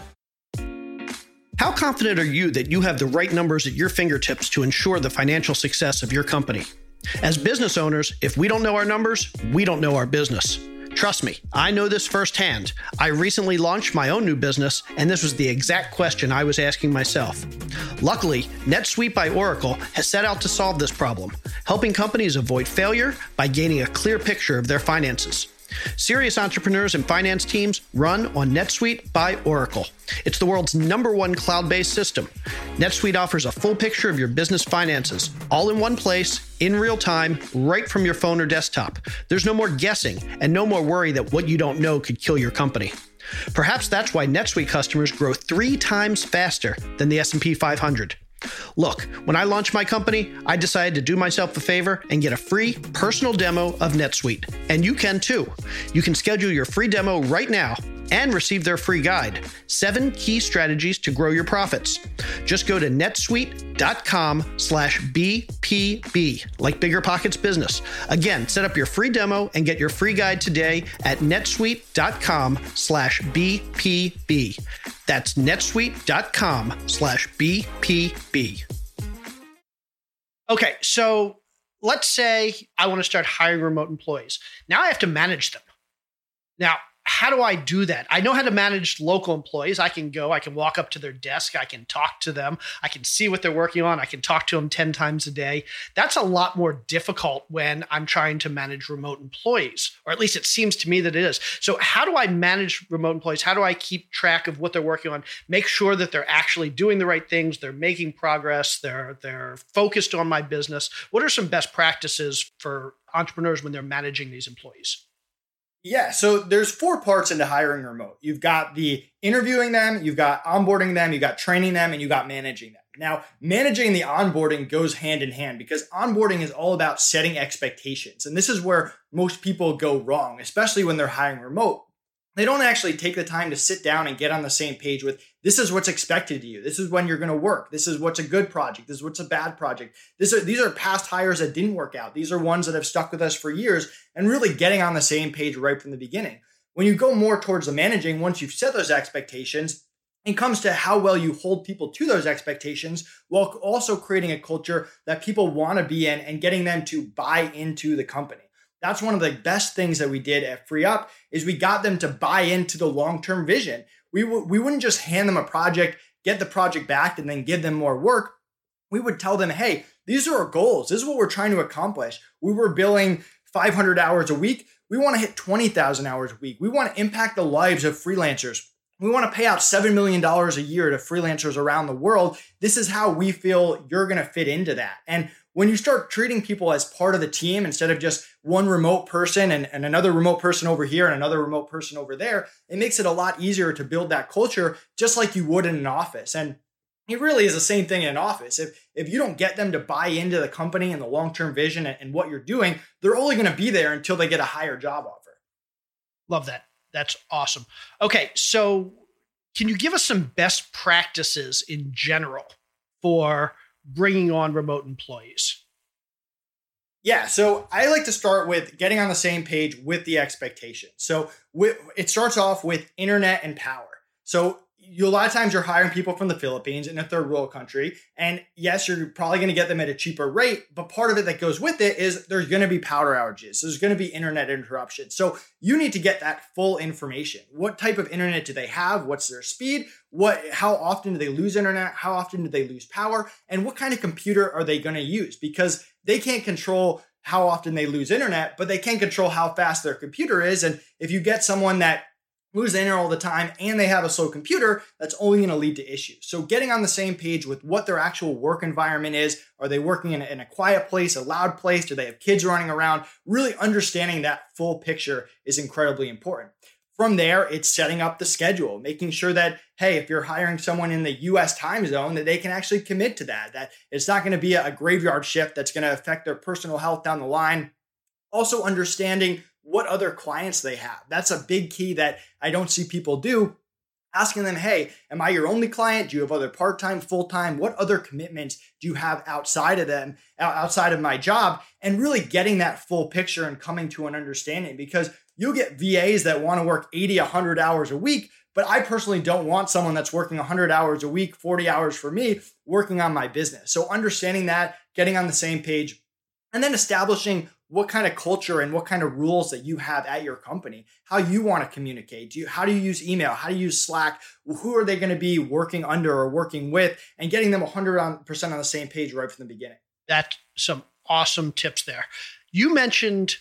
How confident are you that you have the right numbers at your fingertips to ensure the financial success of your company? As business owners, if we don't know our numbers, we don't know our business. Trust me, I know this firsthand. I recently launched my own new business, and this was the exact question I was asking myself. Luckily, NetSuite by Oracle has set out to solve this problem, helping companies avoid failure by gaining a clear picture of their finances. Serious entrepreneurs and finance teams run on NetSuite by Oracle. It's the world's number one cloud-based system. NetSuite offers a full picture of your business finances, all in one place, in real time, right from your phone or desktop. There's no more guessing and no more worry that what you don't know could kill your company. Perhaps that's why NetSuite customers grow three times faster than the S and P five hundred. Look, when I launched my company, I decided to do myself a favor and get a free personal demo of NetSuite. And you can too. You can schedule your free demo right now and receive their free guide, Seven Key Strategies to Grow Your Profits. Just go to netsuite.com slash BPB, like Bigger Pockets Business. Again, set up your free demo and get your free guide today at netsuite.com slash BPB. That's netsuite.com slash BPB. Okay, so let's say I want to start hiring remote employees. Now I have to manage them. Now, how do I do that? I know how to manage local employees. I can go, I can walk up to their desk, I can talk to them, I can see what they're working on, I can talk to them ten times a day. That's a lot more difficult when I'm trying to manage remote employees, or at least it seems to me that it is. So how do I manage remote employees? How do I keep track of what they're working on, make sure that they're actually doing the right things, they're making progress, they're they're focused on my business? What are some best practices for entrepreneurs when they're managing these employees? Yeah, so there's four parts into hiring remote. You've got the interviewing them, you've got onboarding them, you've got training them, and you've got managing them. Now, managing the onboarding goes hand in hand because onboarding is all about setting expectations. And this is where most people go wrong, especially when they're hiring remote. They don't actually take the time to sit down and get on the same page with, this is what's expected of you. This is when you're going to work. This is what's a good project. This is what's a bad project. This are, these are past hires that didn't work out. These are ones that have stuck with us for years, and really getting on the same page right from the beginning. When you go more towards the managing, once you've set those expectations, it comes to how well you hold people to those expectations while also creating a culture that people want to be in and getting them to buy into the company. That's one of the best things that we did at FreeUp is we got them to buy into the long-term vision. We, w- we wouldn't just hand them a project, get the project back, and then give them more work. We would tell them, hey, these are our goals. This is what we're trying to accomplish. We were billing five hundred hours a week. We want to hit twenty thousand hours a week. We want to impact the lives of freelancers. We want to pay out seven million dollars a year to freelancers around the world. This is how we feel you're going to fit into that. And when you start treating people as part of the team instead of just one remote person and, and another remote person over here and another remote person over there, it makes it a lot easier to build that culture just like you would in an office. And it really is the same thing in an office. If if you don't get them to buy into the company and the long-term vision and, and what you're doing, they're only going to be there until they get a higher job offer. Love that. That's awesome. Okay, so can you give us some best practices in general for bringing on remote employees? Yeah, so I like to start with getting on the same page with the expectations. So it starts off with internet and power. So you, a lot of times you're hiring people from the Philippines in a third world country. And yes, you're probably going to get them at a cheaper rate. But part of it that goes with it is there's going to be power outages. There's going to be internet interruptions. So you need to get that full information. What type of internet do they have? What's their speed? What? How often do they lose internet? How often do they lose power? And what kind of computer are they going to use? Because they can't control how often they lose internet, but they can control how fast their computer is. And if you get someone that lose internet all the time and they have a slow computer, that's only going to lead to issues. So getting on the same page with what their actual work environment is. Are they working in a, in a quiet place, a loud place? Do they have kids running around? Really understanding that full picture is incredibly important. From there, it's setting up the schedule, making sure that, hey, if you're hiring someone in the U S time zone, that they can actually commit to that, that it's not going to be a graveyard shift that's going to affect their personal health down the line. Also understanding what other clients they have. That's a big key that I don't see people do. Asking them, hey, am I your only client? Do you have other part-time, full-time? What other commitments do you have outside of them, outside of my job? And really getting that full picture and coming to an understanding, because you'll get V As that want to work eighty, one hundred hours a week, but I personally don't want someone that's working one hundred hours a week, forty hours for me, working on my business. So understanding that, getting on the same page, and then establishing what kind of culture and what kind of rules that you have at your company, how you want to communicate. Do you, how do you use email? How do you use Slack? Who are they going to be working under or working with, and getting them one hundred percent on the same page right from the beginning. That's some awesome tips there. You mentioned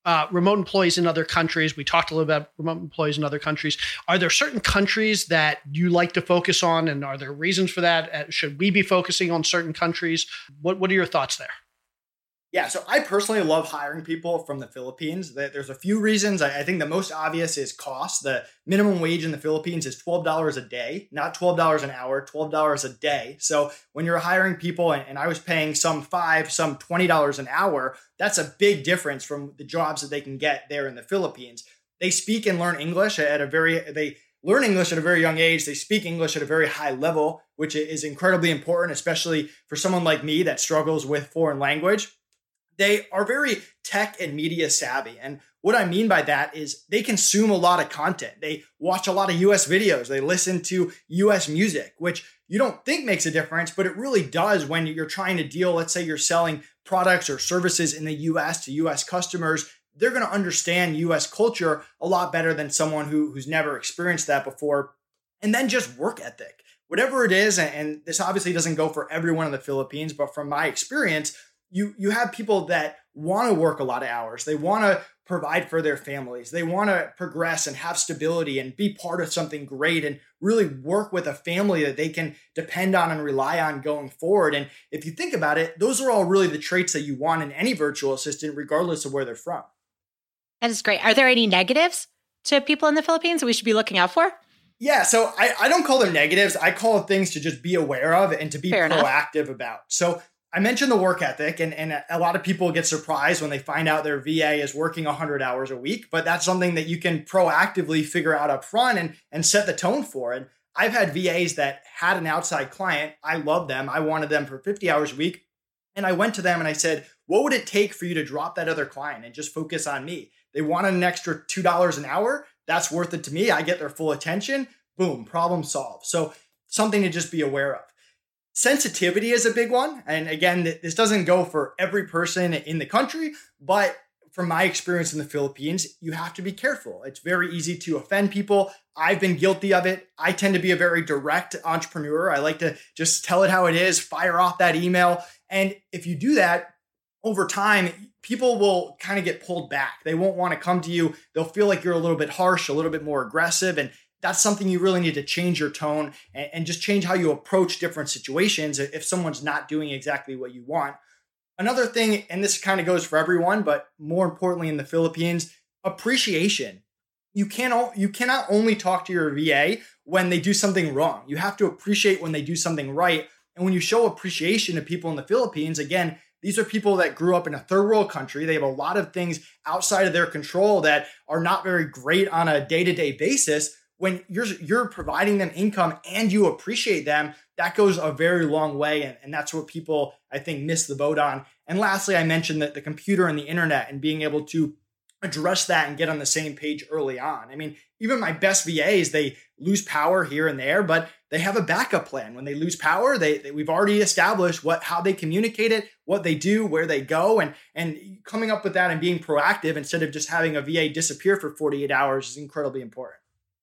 uh, remote employees in other countries. We talked a little about remote employees in other countries. Are there certain countries that you like to focus on, and are there reasons for that? Uh, should we be focusing on certain countries? What What are your thoughts there? Yeah, so I personally love hiring people from the Philippines. There's a few reasons. I think the most obvious is cost. The minimum wage in the Philippines is twelve dollars a day, not twelve dollars an hour, twelve dollars a day. So when you're hiring people, and I was paying some five, some twenty dollars an hour, that's a big difference from the jobs that they can get there in the Philippines. They speak and learn English at a very, they learn English at a very young age. They speak English at a very high level, which is incredibly important, especially for someone like me that struggles with foreign language. They are very tech and media savvy. And what I mean by that is they consume a lot of content. They watch a lot of U S videos. They listen to U S music, which you don't think makes a difference, but it really does when you're trying to deal. Let's say you're selling products or services in the U S to U S customers. They're going to understand U S culture a lot better than someone who, who's never experienced that before. And then just work ethic, whatever it is. And this obviously doesn't go for everyone in the Philippines, but from my experience, You you have people that want to work a lot of hours. They want to provide for their families. They want to progress and have stability and be part of something great and really work with a family that they can depend on and rely on going forward. And if you think about it, those are all really the traits that you want in any virtual assistant, regardless of where they're from. That is great. Are there any negatives to people in the Philippines that we should be looking out for? Yeah, so I, I don't call them negatives. I call it things to just be aware of and to be Fair proactive enough. about. So I mentioned the work ethic, and, and a lot of people get surprised when they find out their V A is working one hundred hours a week, but that's something that you can proactively figure out up front and, and set the tone for. And I've had V As that had an outside client. I love them. I wanted them for fifty hours a week. And I went to them and I said, what would it take for you to drop that other client and just focus on me? They wanted an extra two dollars an hour. That's worth it to me. I get their full attention. Boom, problem solved. So something to just be aware of. Sensitivity is a big one. And again, this doesn't go for every person in the country, but from my experience in the Philippines, you have to be careful. It's very easy to offend people. I've been guilty of it. I tend to be a very direct entrepreneur. I like to just tell it how it is, fire off that email. And if you do that over time, people will kind of get pulled back. They won't want to come to you. They'll feel like you're a little bit harsh, a little bit more aggressive. And that's something you really need to change your tone and, and just change how you approach different situations if someone's not doing exactly what you want. Another thing, and this kind of goes for everyone, but more importantly in the Philippines, appreciation. You can't, you cannot only talk to your V A when they do something wrong. You have to appreciate when they do something right. And when you show appreciation to people in the Philippines, again, these are people that grew up in a third world country. They have a lot of things outside of their control that are not very great on a day-to-day basis. When you're you're providing them income and you appreciate them, that goes a very long way. And, and that's what people, I think, miss the boat on. And lastly, I mentioned that the computer and the internet and being able to address that and get on the same page early on. I mean, even my best V As, they lose power here and there, but they have a backup plan. When they lose power, they, they we've already established what how they communicate it, what they do, where they go, and and coming up with that and being proactive instead of just having a V A disappear for forty-eight hours is incredibly important.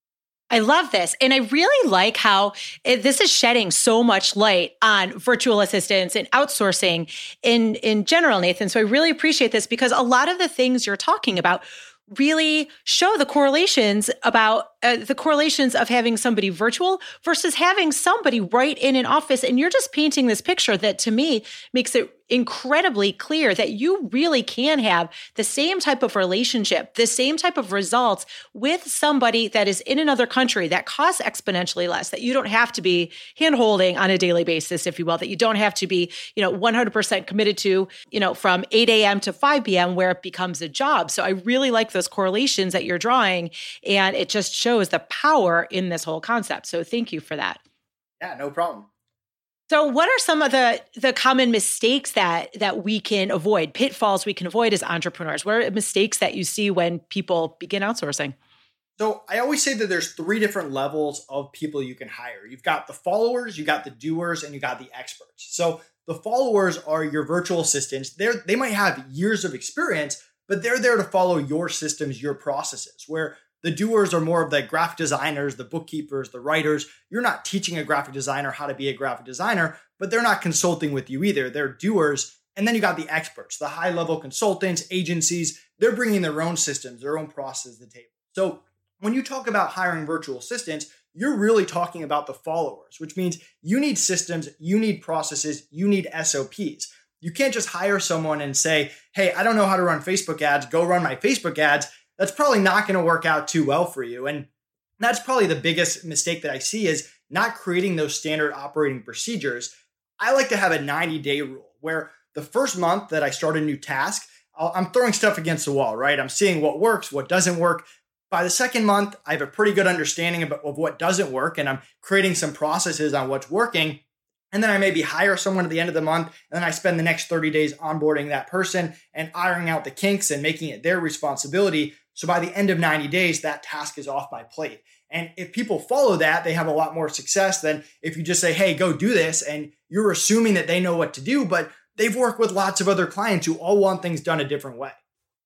I love this. And I really like how it, this is shedding so much light on virtual assistants and outsourcing in, in general, Nathan. So I really appreciate this because a lot of the things you're talking about really show the correlations about uh, the correlations of having somebody virtual versus having somebody right in an office. And you're just painting this picture that to me makes it incredibly clear that you really can have the same type of relationship, the same type of results with somebody that is in another country that costs exponentially less, that you don't have to be hand-holding on a daily basis, if you will, that you don't have to be, you know, one hundred percent committed to, you know, from eight a.m. to five p.m. where it becomes a job. So I really like those correlations that you're drawing, and it just shows the power in this whole concept. So thank you for that. Yeah, no problem. So what are some of the the common mistakes that that we can avoid, pitfalls we can avoid as entrepreneurs? What are mistakes that you see when people begin outsourcing? So I always say that there's three different levels of people you can hire. You've got the followers, you got the doers, and you got the experts. So the followers are your virtual assistants. They're, they might have years of experience, but they're there to follow your systems, your processes, where the doers are more of the graphic designers, the bookkeepers, the writers. You're not teaching a graphic designer how to be a graphic designer, but they're not consulting with you either. They're doers. And then you got the experts, the high level consultants, agencies, they're bringing their own systems, their own processes to the table. So when you talk about hiring virtual assistants, you're really talking about the followers, which means you need systems, you need processes, you need S O Ps. You can't just hire someone and say, hey, I don't know how to run Facebook ads, go run my Facebook ads. That's probably not going to work out too well for you. And that's probably the biggest mistake that I see is not creating those standard operating procedures. I like to have a ninety day rule where the first month that I start a new task, I'm throwing stuff against the wall, right? I'm seeing what works, what doesn't work. By the second month, I have a pretty good understanding of, of what doesn't work, and I'm creating some processes on what's working. And then I maybe hire someone at the end of the month, and then I spend the next thirty days onboarding that person and ironing out the kinks and making it their responsibility. So by the end of ninety days, that task is off my plate. And if people follow that, they have a lot more success than if you just say, hey, go do this. And you're assuming that they know what to do, but they've worked with lots of other clients who all want things done a different way.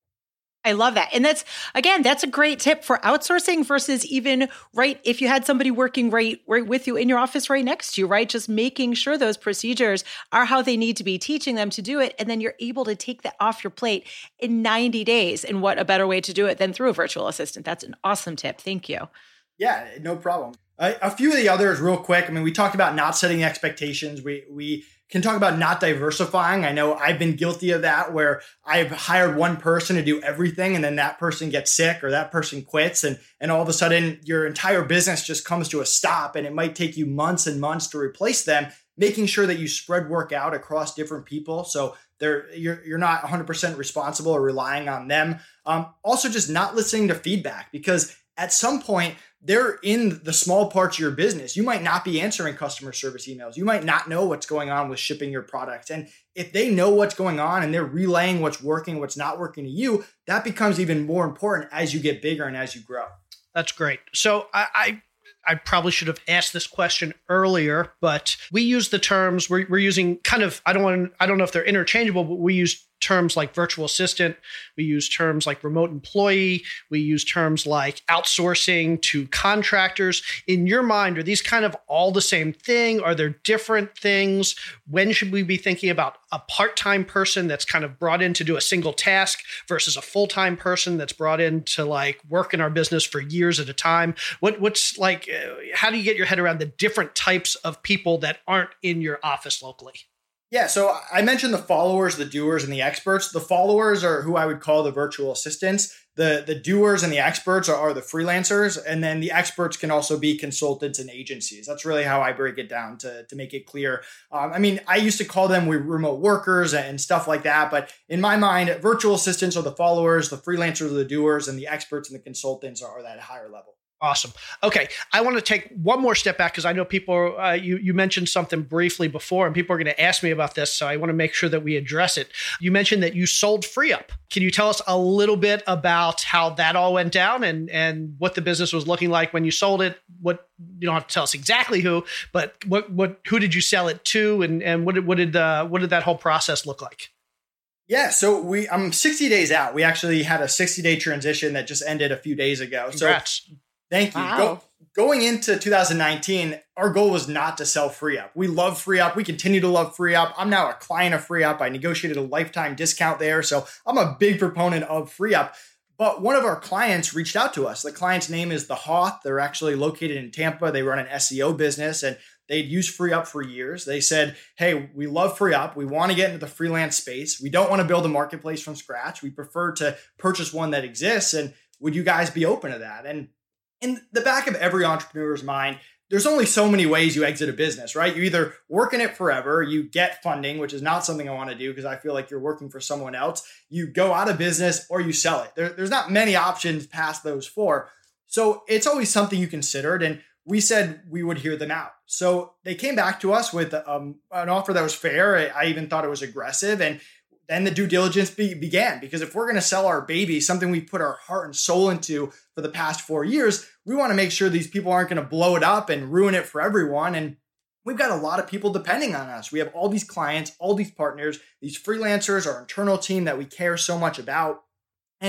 I love that. And that's, again, that's a great tip for outsourcing versus even, right, if you had somebody working right, right with you in your office right next to you, right? Just making sure those procedures are how they need to be, teaching them to do it. And then you're able to take that off your plate in ninety days. And what a better way to do it than through a virtual assistant. That's an awesome tip. Thank you. Yeah, no problem. A, a few of the others real quick. I mean, we talked about not setting expectations. We, we, can talk about not diversifying. I know I've been guilty of that where I've hired one person to do everything and then that person gets sick or that person quits and, and all of a sudden your entire business just comes to a stop and it might take you months and months to replace them, making sure that you spread work out across different people. So they're, you're, you're not one hundred percent responsible or relying on them. Um, also just not listening to feedback because at some point, they're in the small parts of your business. You might not be answering customer service emails. You might not know what's going on with shipping your product. And if they know what's going on and they're relaying what's working, what's not working to you, that becomes even more important as you get bigger and as you grow. That's great. So I, I I probably should have asked this question earlier, but we use the terms we're, we're using kind of, I don't want I don't know if they're interchangeable, but we use terms like virtual assistant. We use terms like remote employee. We use terms like outsourcing to contractors. In your mind, are these kind of all the same thing? Are there different things? When should we be thinking about a part-time person that's kind of brought in to do a single task versus a full-time person that's brought in to like work in our business for years at a time? What, what's like, uh, how do you get your head around the different types of people that aren't in your office locally? Yeah, so I mentioned the followers, the doers, and the experts. The followers are who I would call the virtual assistants. The, the doers and the experts are, are the freelancers. And then the experts can also be consultants and agencies. That's really how I break it down to, to make it clear. Um, I mean, I used to call them remote workers and stuff like that. But in my mind, virtual assistants are the followers, the freelancers are the doers, and the experts and the consultants are, are that higher level. Awesome. Okay. I want to take one more step back because I know people, uh, you, you mentioned something briefly before and people are going to ask me about this. So I want to make sure that we address it. You mentioned that you sold FreeUp. Can you tell us a little bit about how that all went down and, and what the business was looking like when you sold it? What, you don't have to tell us exactly who, but what, what, who did you sell it to? And, and what did, what did, uh, what did that whole process look like? Yeah, so we, I'm sixty days out. We actually had a sixty day transition that just ended a few days ago. Congrats. So thank you. Wow. Go, going into two thousand nineteen, our goal was not to sell FreeUp. We love FreeUp. We continue to love FreeUp. I'm now a client of FreeUp. I negotiated a lifetime discount there. So I'm a big proponent of FreeUp. But one of our clients reached out to us. The client's name is The Hoth. They're actually located in Tampa. They run an S E O business and they'd used FreeUp for years. They said, hey, we love FreeUp. We want to get into the freelance space. We don't want to build a marketplace from scratch. We prefer to purchase one that exists. And would you guys be open to that? And in the back of every entrepreneur's mind, there's only so many ways you exit a business, right? You either work in it forever, you get funding, which is not something I want to do because I feel like you're working for someone else. You go out of business or you sell it. There, there's not many options past those four. So it's always something you considered. And we said we would hear them out. So they came back to us with um, an offer that was fair. I even thought it was aggressive. And then the due diligence be- began because if we're going to sell our baby, something we put our heart and soul into for the past four years, we want to make sure these people aren't going to blow it up and ruin it for everyone. And we've got a lot of people depending on us. We have all these clients, all these partners, these freelancers, our internal team that we care so much about. And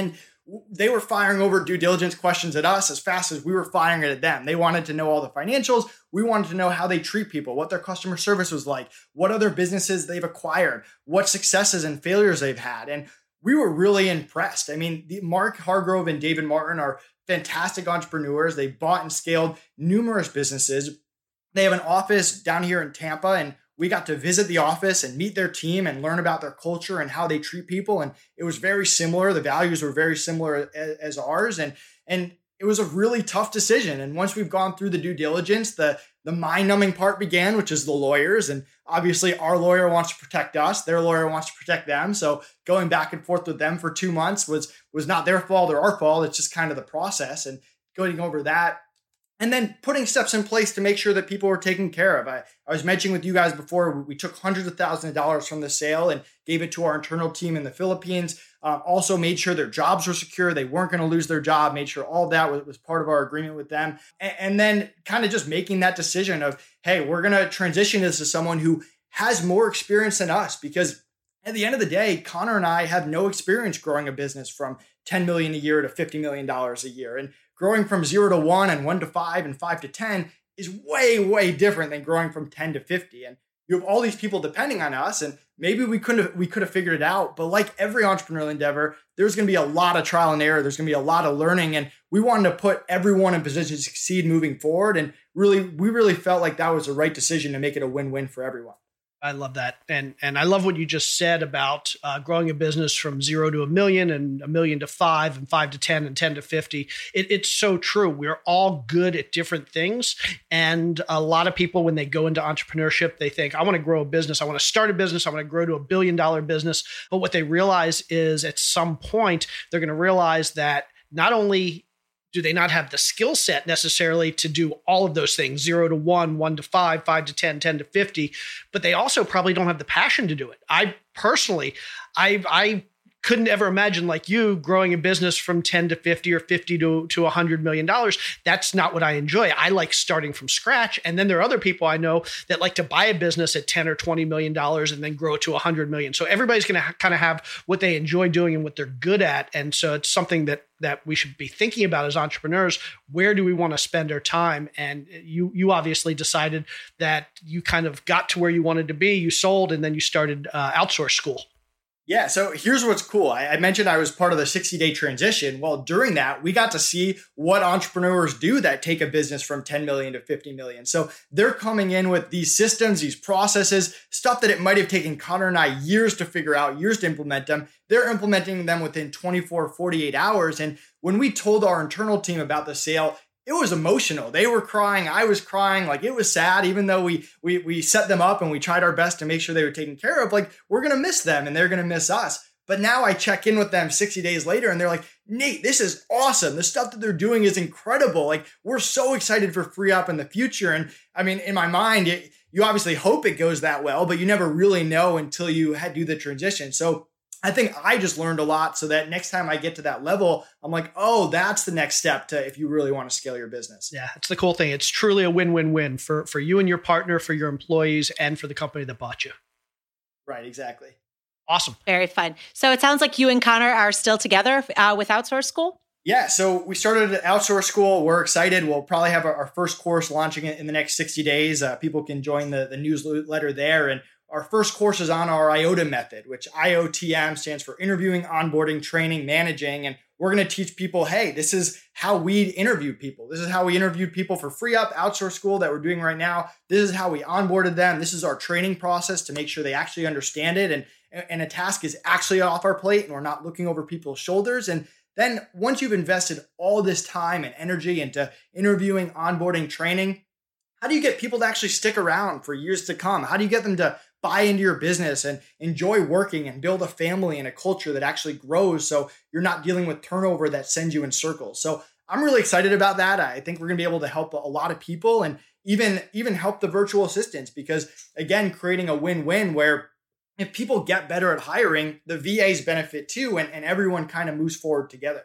they were firing over due diligence questions at us as fast as we were firing it at them. They wanted to know all the financials. We wanted to know how they treat people, what their customer service was like, what other businesses they've acquired, what successes and failures they've had. And we were really impressed. I mean, the Mark Hargrove and David Martin are fantastic entrepreneurs. They bought and scaled numerous businesses. They have an office down here in Tampa, and we got to visit the office and meet their team and learn about their culture and how they treat people. And it was very similar. The values were very similar as, as ours. And, and it was a really tough decision. And once we've gone through the due diligence, the, the mind-numbing part began, which is the lawyers. And obviously our lawyer wants to protect us. Their lawyer wants to protect them. So going back and forth with them for two months was, was not their fault or our fault. It's just kind of the process and going over that. And then putting steps in place to make sure that people were taken care of. I, I was mentioning with you guys before, we took hundreds of thousands of dollars from the sale and gave it to our internal team in the Philippines. Um, also made sure their jobs were secure. They weren't going to lose their job, made sure all that was, was part of our agreement with them. And, and then kind of just making that decision of, hey, we're going to transition this to someone who has more experience than us, because at the end of the day, Connor and I have no experience growing a business from ten million dollars a year to fifty million dollars a year. And growing from zero to one and one to five and five to ten is way, way different than growing from ten to fifty. And you have all these people depending on us, and maybe we couldn't have, we could have figured it out. But like every entrepreneurial endeavor, there's going to be a lot of trial and error. There's going to be a lot of learning, and we wanted to put everyone in position to succeed moving forward. And really, we really felt like that was the right decision to make it a win-win for everyone. I love that. And and I love what you just said about uh, growing a business from zero to a million and a million to five and five to ten and ten to fifty. It, it's so true. We're all good at different things. And a lot of people, when they go into entrepreneurship, they think, I want to grow a business. I want to start a business. I want to grow to a billion dollar business. But what they realize is at some point, they're going to realize that not only do they not have the skill set necessarily to do all of those things, zero to one, one to five, five to ten, ten to fifty, but they also probably don't have the passion to do it. I personally, I, I couldn't ever imagine, like you, growing a business from ten to fifty or fifty to, to one hundred million dollars. That's not what I enjoy. I like starting from scratch. And then there are other people I know that like to buy a business at ten or twenty million dollars and then grow it to one hundred million. So everybody's going to ha- kind of have what they enjoy doing and what they're good at. And so it's something that that we should be thinking about as entrepreneurs. Where do we want to spend our time? And you you obviously decided that you kind of got to where you wanted to be. You sold, and then you started uh, Outsource School. Yeah. So here's what's cool. I, I mentioned I was part of the sixty day transition. Well, during that, we got to see what entrepreneurs do that take a business from ten million to fifty million. So they're coming in with these systems, these processes, stuff that it might have taken Connor and I years to figure out, years to implement them. They're implementing them within twenty-four, forty-eight hours. And when we told our internal team about the sale, it was emotional. They were crying. I was crying. Like, it was sad, even though we we we set them up and we tried our best to make sure they were taken care of. Like, we're going to miss them and they're going to miss us. But now I check in with them sixty days later and they're like, Nate, this is awesome. The stuff that they're doing is incredible. Like, we're so excited for FreeUp in the future. And I mean, in my mind, it, you obviously hope it goes that well, but you never really know until you had do the transition. So I think I just learned a lot, so that next time I get to that level, I'm like, oh, that's the next step to if you really want to scale your business. Yeah, that's the cool thing. It's truly a win-win-win for, for you and your partner, for your employees, and for the company that bought you. Right, exactly. Awesome. Very fun. So it sounds like you and Connor are still together uh, with Outsource School? Yeah, so we started at Outsource School. We're excited. We'll probably have our, our first course launching in the next sixty days. Uh, people can join the, the newsletter there. And our first course is on our I O T A method, which I O T M stands for interviewing, onboarding, training, managing. And we're going to teach people, hey, this is how we interview people. This is how we interviewed people for FreeUp, Outsource School that we're doing right now. This is how we onboarded them. This is our training process to make sure they actually understand it. And, and a task is actually off our plate and we're not looking over people's shoulders. And then once you've invested all this time and energy into interviewing, onboarding, training, how do you get people to actually stick around for years to come? How do you get them to buy into your business and enjoy working and build a family and a culture that actually grows, so you're not dealing with turnover that sends you in circles? So I'm really excited about that. I think we're going to be able to help a lot of people and even, even help the virtual assistants, because again, creating a win-win where if people get better at hiring, the V As benefit too, and, and everyone kind of moves forward together.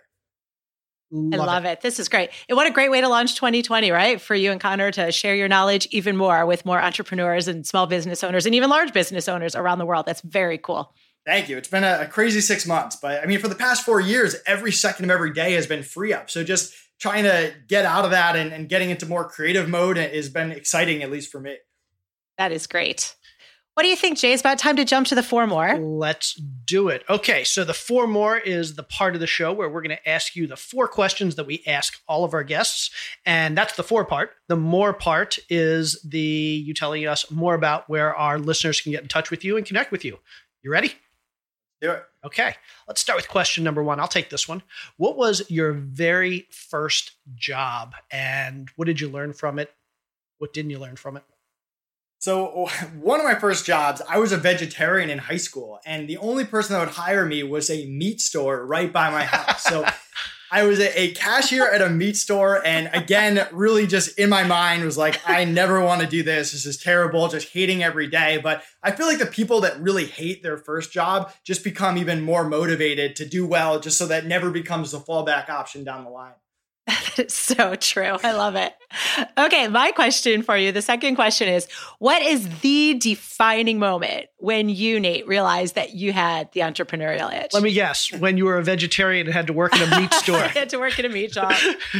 Love I love it. it. This is great. And what a great way to launch twenty twenty, right? For you and Connor to share your knowledge even more with more entrepreneurs and small business owners and even large business owners around the world. That's very cool. Thank you. It's been a, a crazy six months, but I mean, for the past four years, every second of every day has been free up. So just trying to get out of that and, and getting into more creative mode has been exciting, at least for me. That is great. What do you think, Jay? It's about time to jump to the four more. Let's do it. Okay, so the four more is the part of the show where we're going to ask you the four questions that we ask all of our guests. And that's the four part. The more part is the you telling us more about where our listeners can get in touch with you and connect with you. You ready? Do it. Okay, let's start with question number one. I'll take this one. What was your very first job and what did you learn from it? What didn't you learn from it? So one of my first jobs, I was a vegetarian in high school, and the only person that would hire me was a meat store right by my house. So I was a, a cashier at a meat store, and again, really just in my mind was like, I never want to do this. This is terrible, just hating every day. But I feel like the people that really hate their first job just become even more motivated to do well, just so that never becomes the fallback option down the line. That is so true. I love it. Okay, my question for you, the second question is, what is the defining moment when you, Nate, realized that you had the entrepreneurial itch? Let me guess, when you were a vegetarian and had to work in a meat store. I had to work in a meat shop.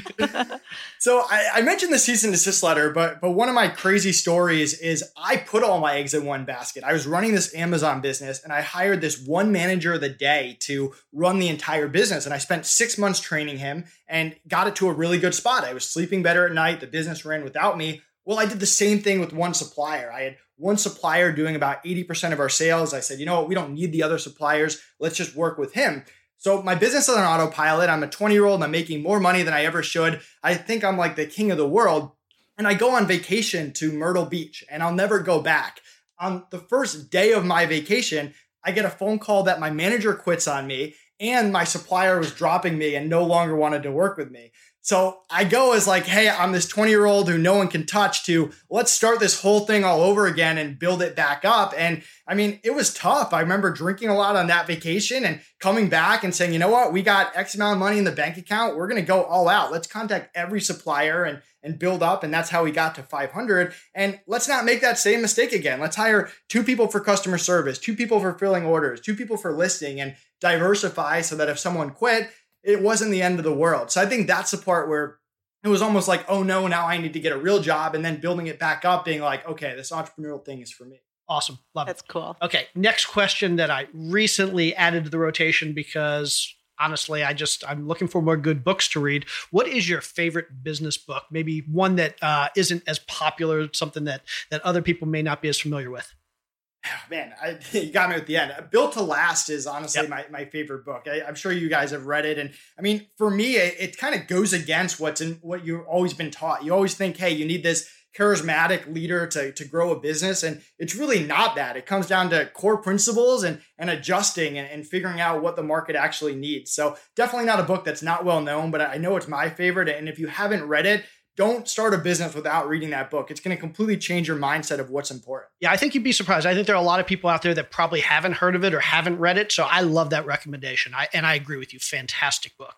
So I, I mentioned the cease and desist letter, but but one of my crazy stories is I put all my eggs in one basket. I was running this Amazon business and I hired this one manager of the day to run the entire business. And I spent six months training him and got it to a really good spot. I was sleeping better at night. The business ran without me. Well, I did the same thing with one supplier. I had one supplier doing about eighty percent of our sales. I said, you know what? We don't need the other suppliers. Let's just work with him. So my business is on autopilot. I'm a twenty year old and I'm making more money than I ever should. I think I'm like the king of the world. And I go on vacation to Myrtle Beach and I'll never go back. On the first day of my vacation, I get a phone call that my manager quits on me and my supplier was dropping me and no longer wanted to work with me. So I go as like, hey, I'm this twenty year old who no one can touch to let's start this whole thing all over again and build it back up. And I mean, it was tough. I remember drinking a lot on that vacation and coming back and saying, you know what, we got X amount of money in the bank account. We're going to go all out. Let's contact every supplier and, and build up. And that's how we got to five hundred. And let's not make that same mistake again. Let's hire two people for customer service, two people for filling orders, two people for listing and diversify so that if someone quit, it wasn't the end of the world. So I think that's the part where it was almost like, oh no, now I need to get a real job, and then building it back up, being like, okay, this entrepreneurial thing is for me. Awesome. Love That's it. cool. Okay. Next question that I recently added to the rotation because honestly, I just, I'm looking for more good books to read. What is your favorite business book? Maybe one that uh, isn't as popular, something that, that other people may not be as familiar with. Man, I, you got me at the end. Built to Last is honestly Yep. my, my favorite book. I, I'm sure you guys have read it. And I mean, for me, it, it kind of goes against what's in what you've always been taught. You always think, hey, you need this charismatic leader to, to grow a business. And it's really not that. It comes down to core principles and, and adjusting and, and figuring out what the market actually needs. So definitely not a book that's not well known, but I know it's my favorite. And if you haven't read it, don't start a business without reading that book. It's going to completely change your mindset of what's important. Yeah, I think you'd be surprised. I think there are a lot of people out there that probably haven't heard of it or haven't read it. So I love that recommendation. I, and I agree with you. Fantastic book.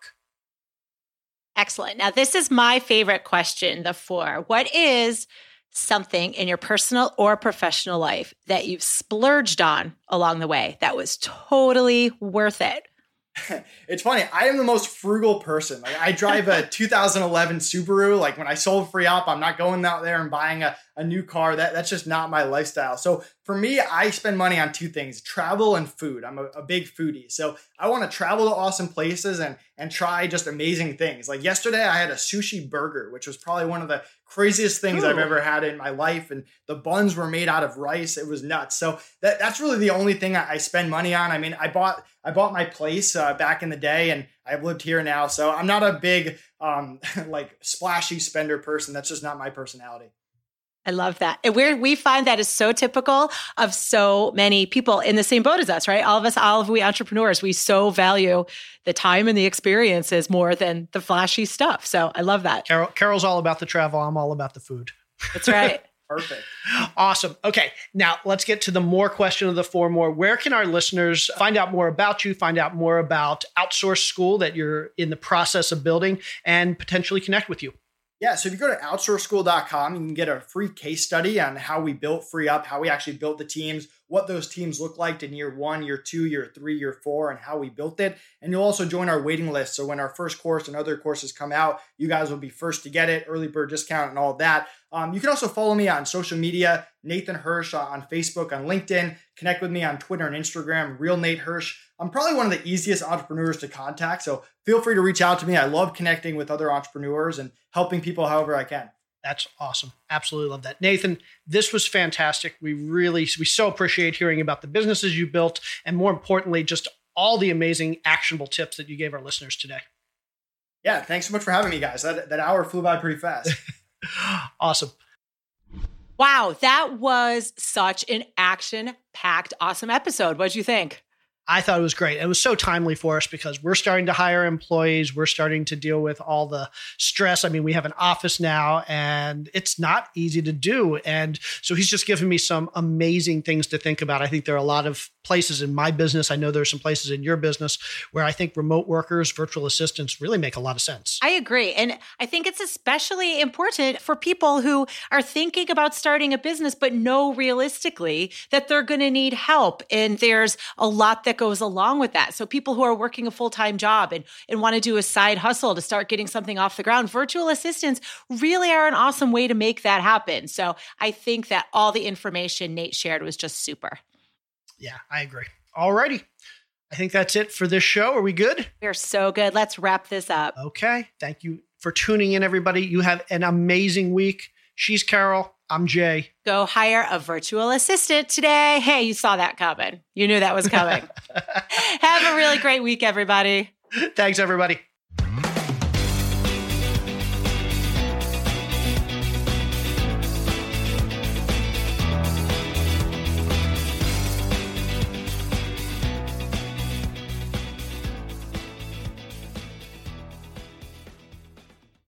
Excellent. Now, this is my favorite question, the four. What is something in your personal or professional life that you've splurged on along the way that was totally worth it? It's funny. I am the most frugal person. Like I drive a two thousand eleven Subaru. Like when I sold Free Up, I'm not going out there and buying a, a new car. That that's just not my lifestyle. So for me, I spend money on two things: travel and food. I'm a, a big foodie. So I want to travel to awesome places and and try just amazing things. Like yesterday, I had a sushi burger, which was probably one of the craziest things Ooh. I've ever had in my life. And the buns were made out of rice. It was nuts. So that that's really the only thing I, I spend money on. I mean, I bought I bought my place uh, back in the day, and I've lived here now. So I'm not a big um, like splashy spender person. That's just not my personality. I love that. And we we find that is so typical of so many people in the same boat as us, right? All of us, all of we entrepreneurs, we so value the time and the experiences more than the flashy stuff. So I love that. Carol, Carol's all about the travel. I'm all about the food. That's right. Perfect. Awesome. Okay. Now let's get to the more question of the four more. Where can our listeners find out more about you, find out more about Outsource School that you're in the process of building, and potentially connect with you? Yeah, so if you go to outsource school dot com, you can get a free case study on how we built Free Up, how we actually built the teams, what those teams look like in year one, year two, year three, year four, and how we built it. And you'll also join our waiting list. So when our first course and other courses come out, you guys will be first to get it, early bird discount and all of that. Um, you can also follow me on social media, Nathan Hirsch on Facebook, on LinkedIn, connect with me on Twitter and Instagram, Real Nate Hirsch. I'm probably one of the easiest entrepreneurs to contact. So feel free to reach out to me. I love connecting with other entrepreneurs and helping people however I can. That's awesome. Absolutely love that. Nathan, this was fantastic. We really, we so appreciate hearing about the businesses you built, and more importantly, just all the amazing actionable tips that you gave our listeners today. Yeah, thanks so much for having me, guys. That, that hour flew by pretty fast. Awesome. Wow, that was such an action-packed, awesome episode. What'd you think? I thought it was great. It was so timely for us because we're starting to hire employees. We're starting to deal with all the stress. I mean, we have an office now and it's not easy to do. And so he's just given me some amazing things to think about. I think there are a lot of places in my business. I know there's some places in your business where I think remote workers, virtual assistants really make a lot of sense. I agree. And I think it's especially important for people who are thinking about starting a business, but know realistically that they're going to need help. And there's a lot that goes along with that. So people who are working a full-time job and, and want to do a side hustle to start getting something off the ground, virtual assistants really are an awesome way to make that happen. So I think that all the information Nate shared was just super. Yeah, I agree. All righty. I think that's it for this show. Are we good? We're so good. Let's wrap this up. Okay. Thank you for tuning in, everybody. You have an amazing week. She's Carol. I'm Jay. Go hire a virtual assistant today. Hey, you saw that coming. You knew that was coming. Have a really great week, everybody. Thanks, everybody.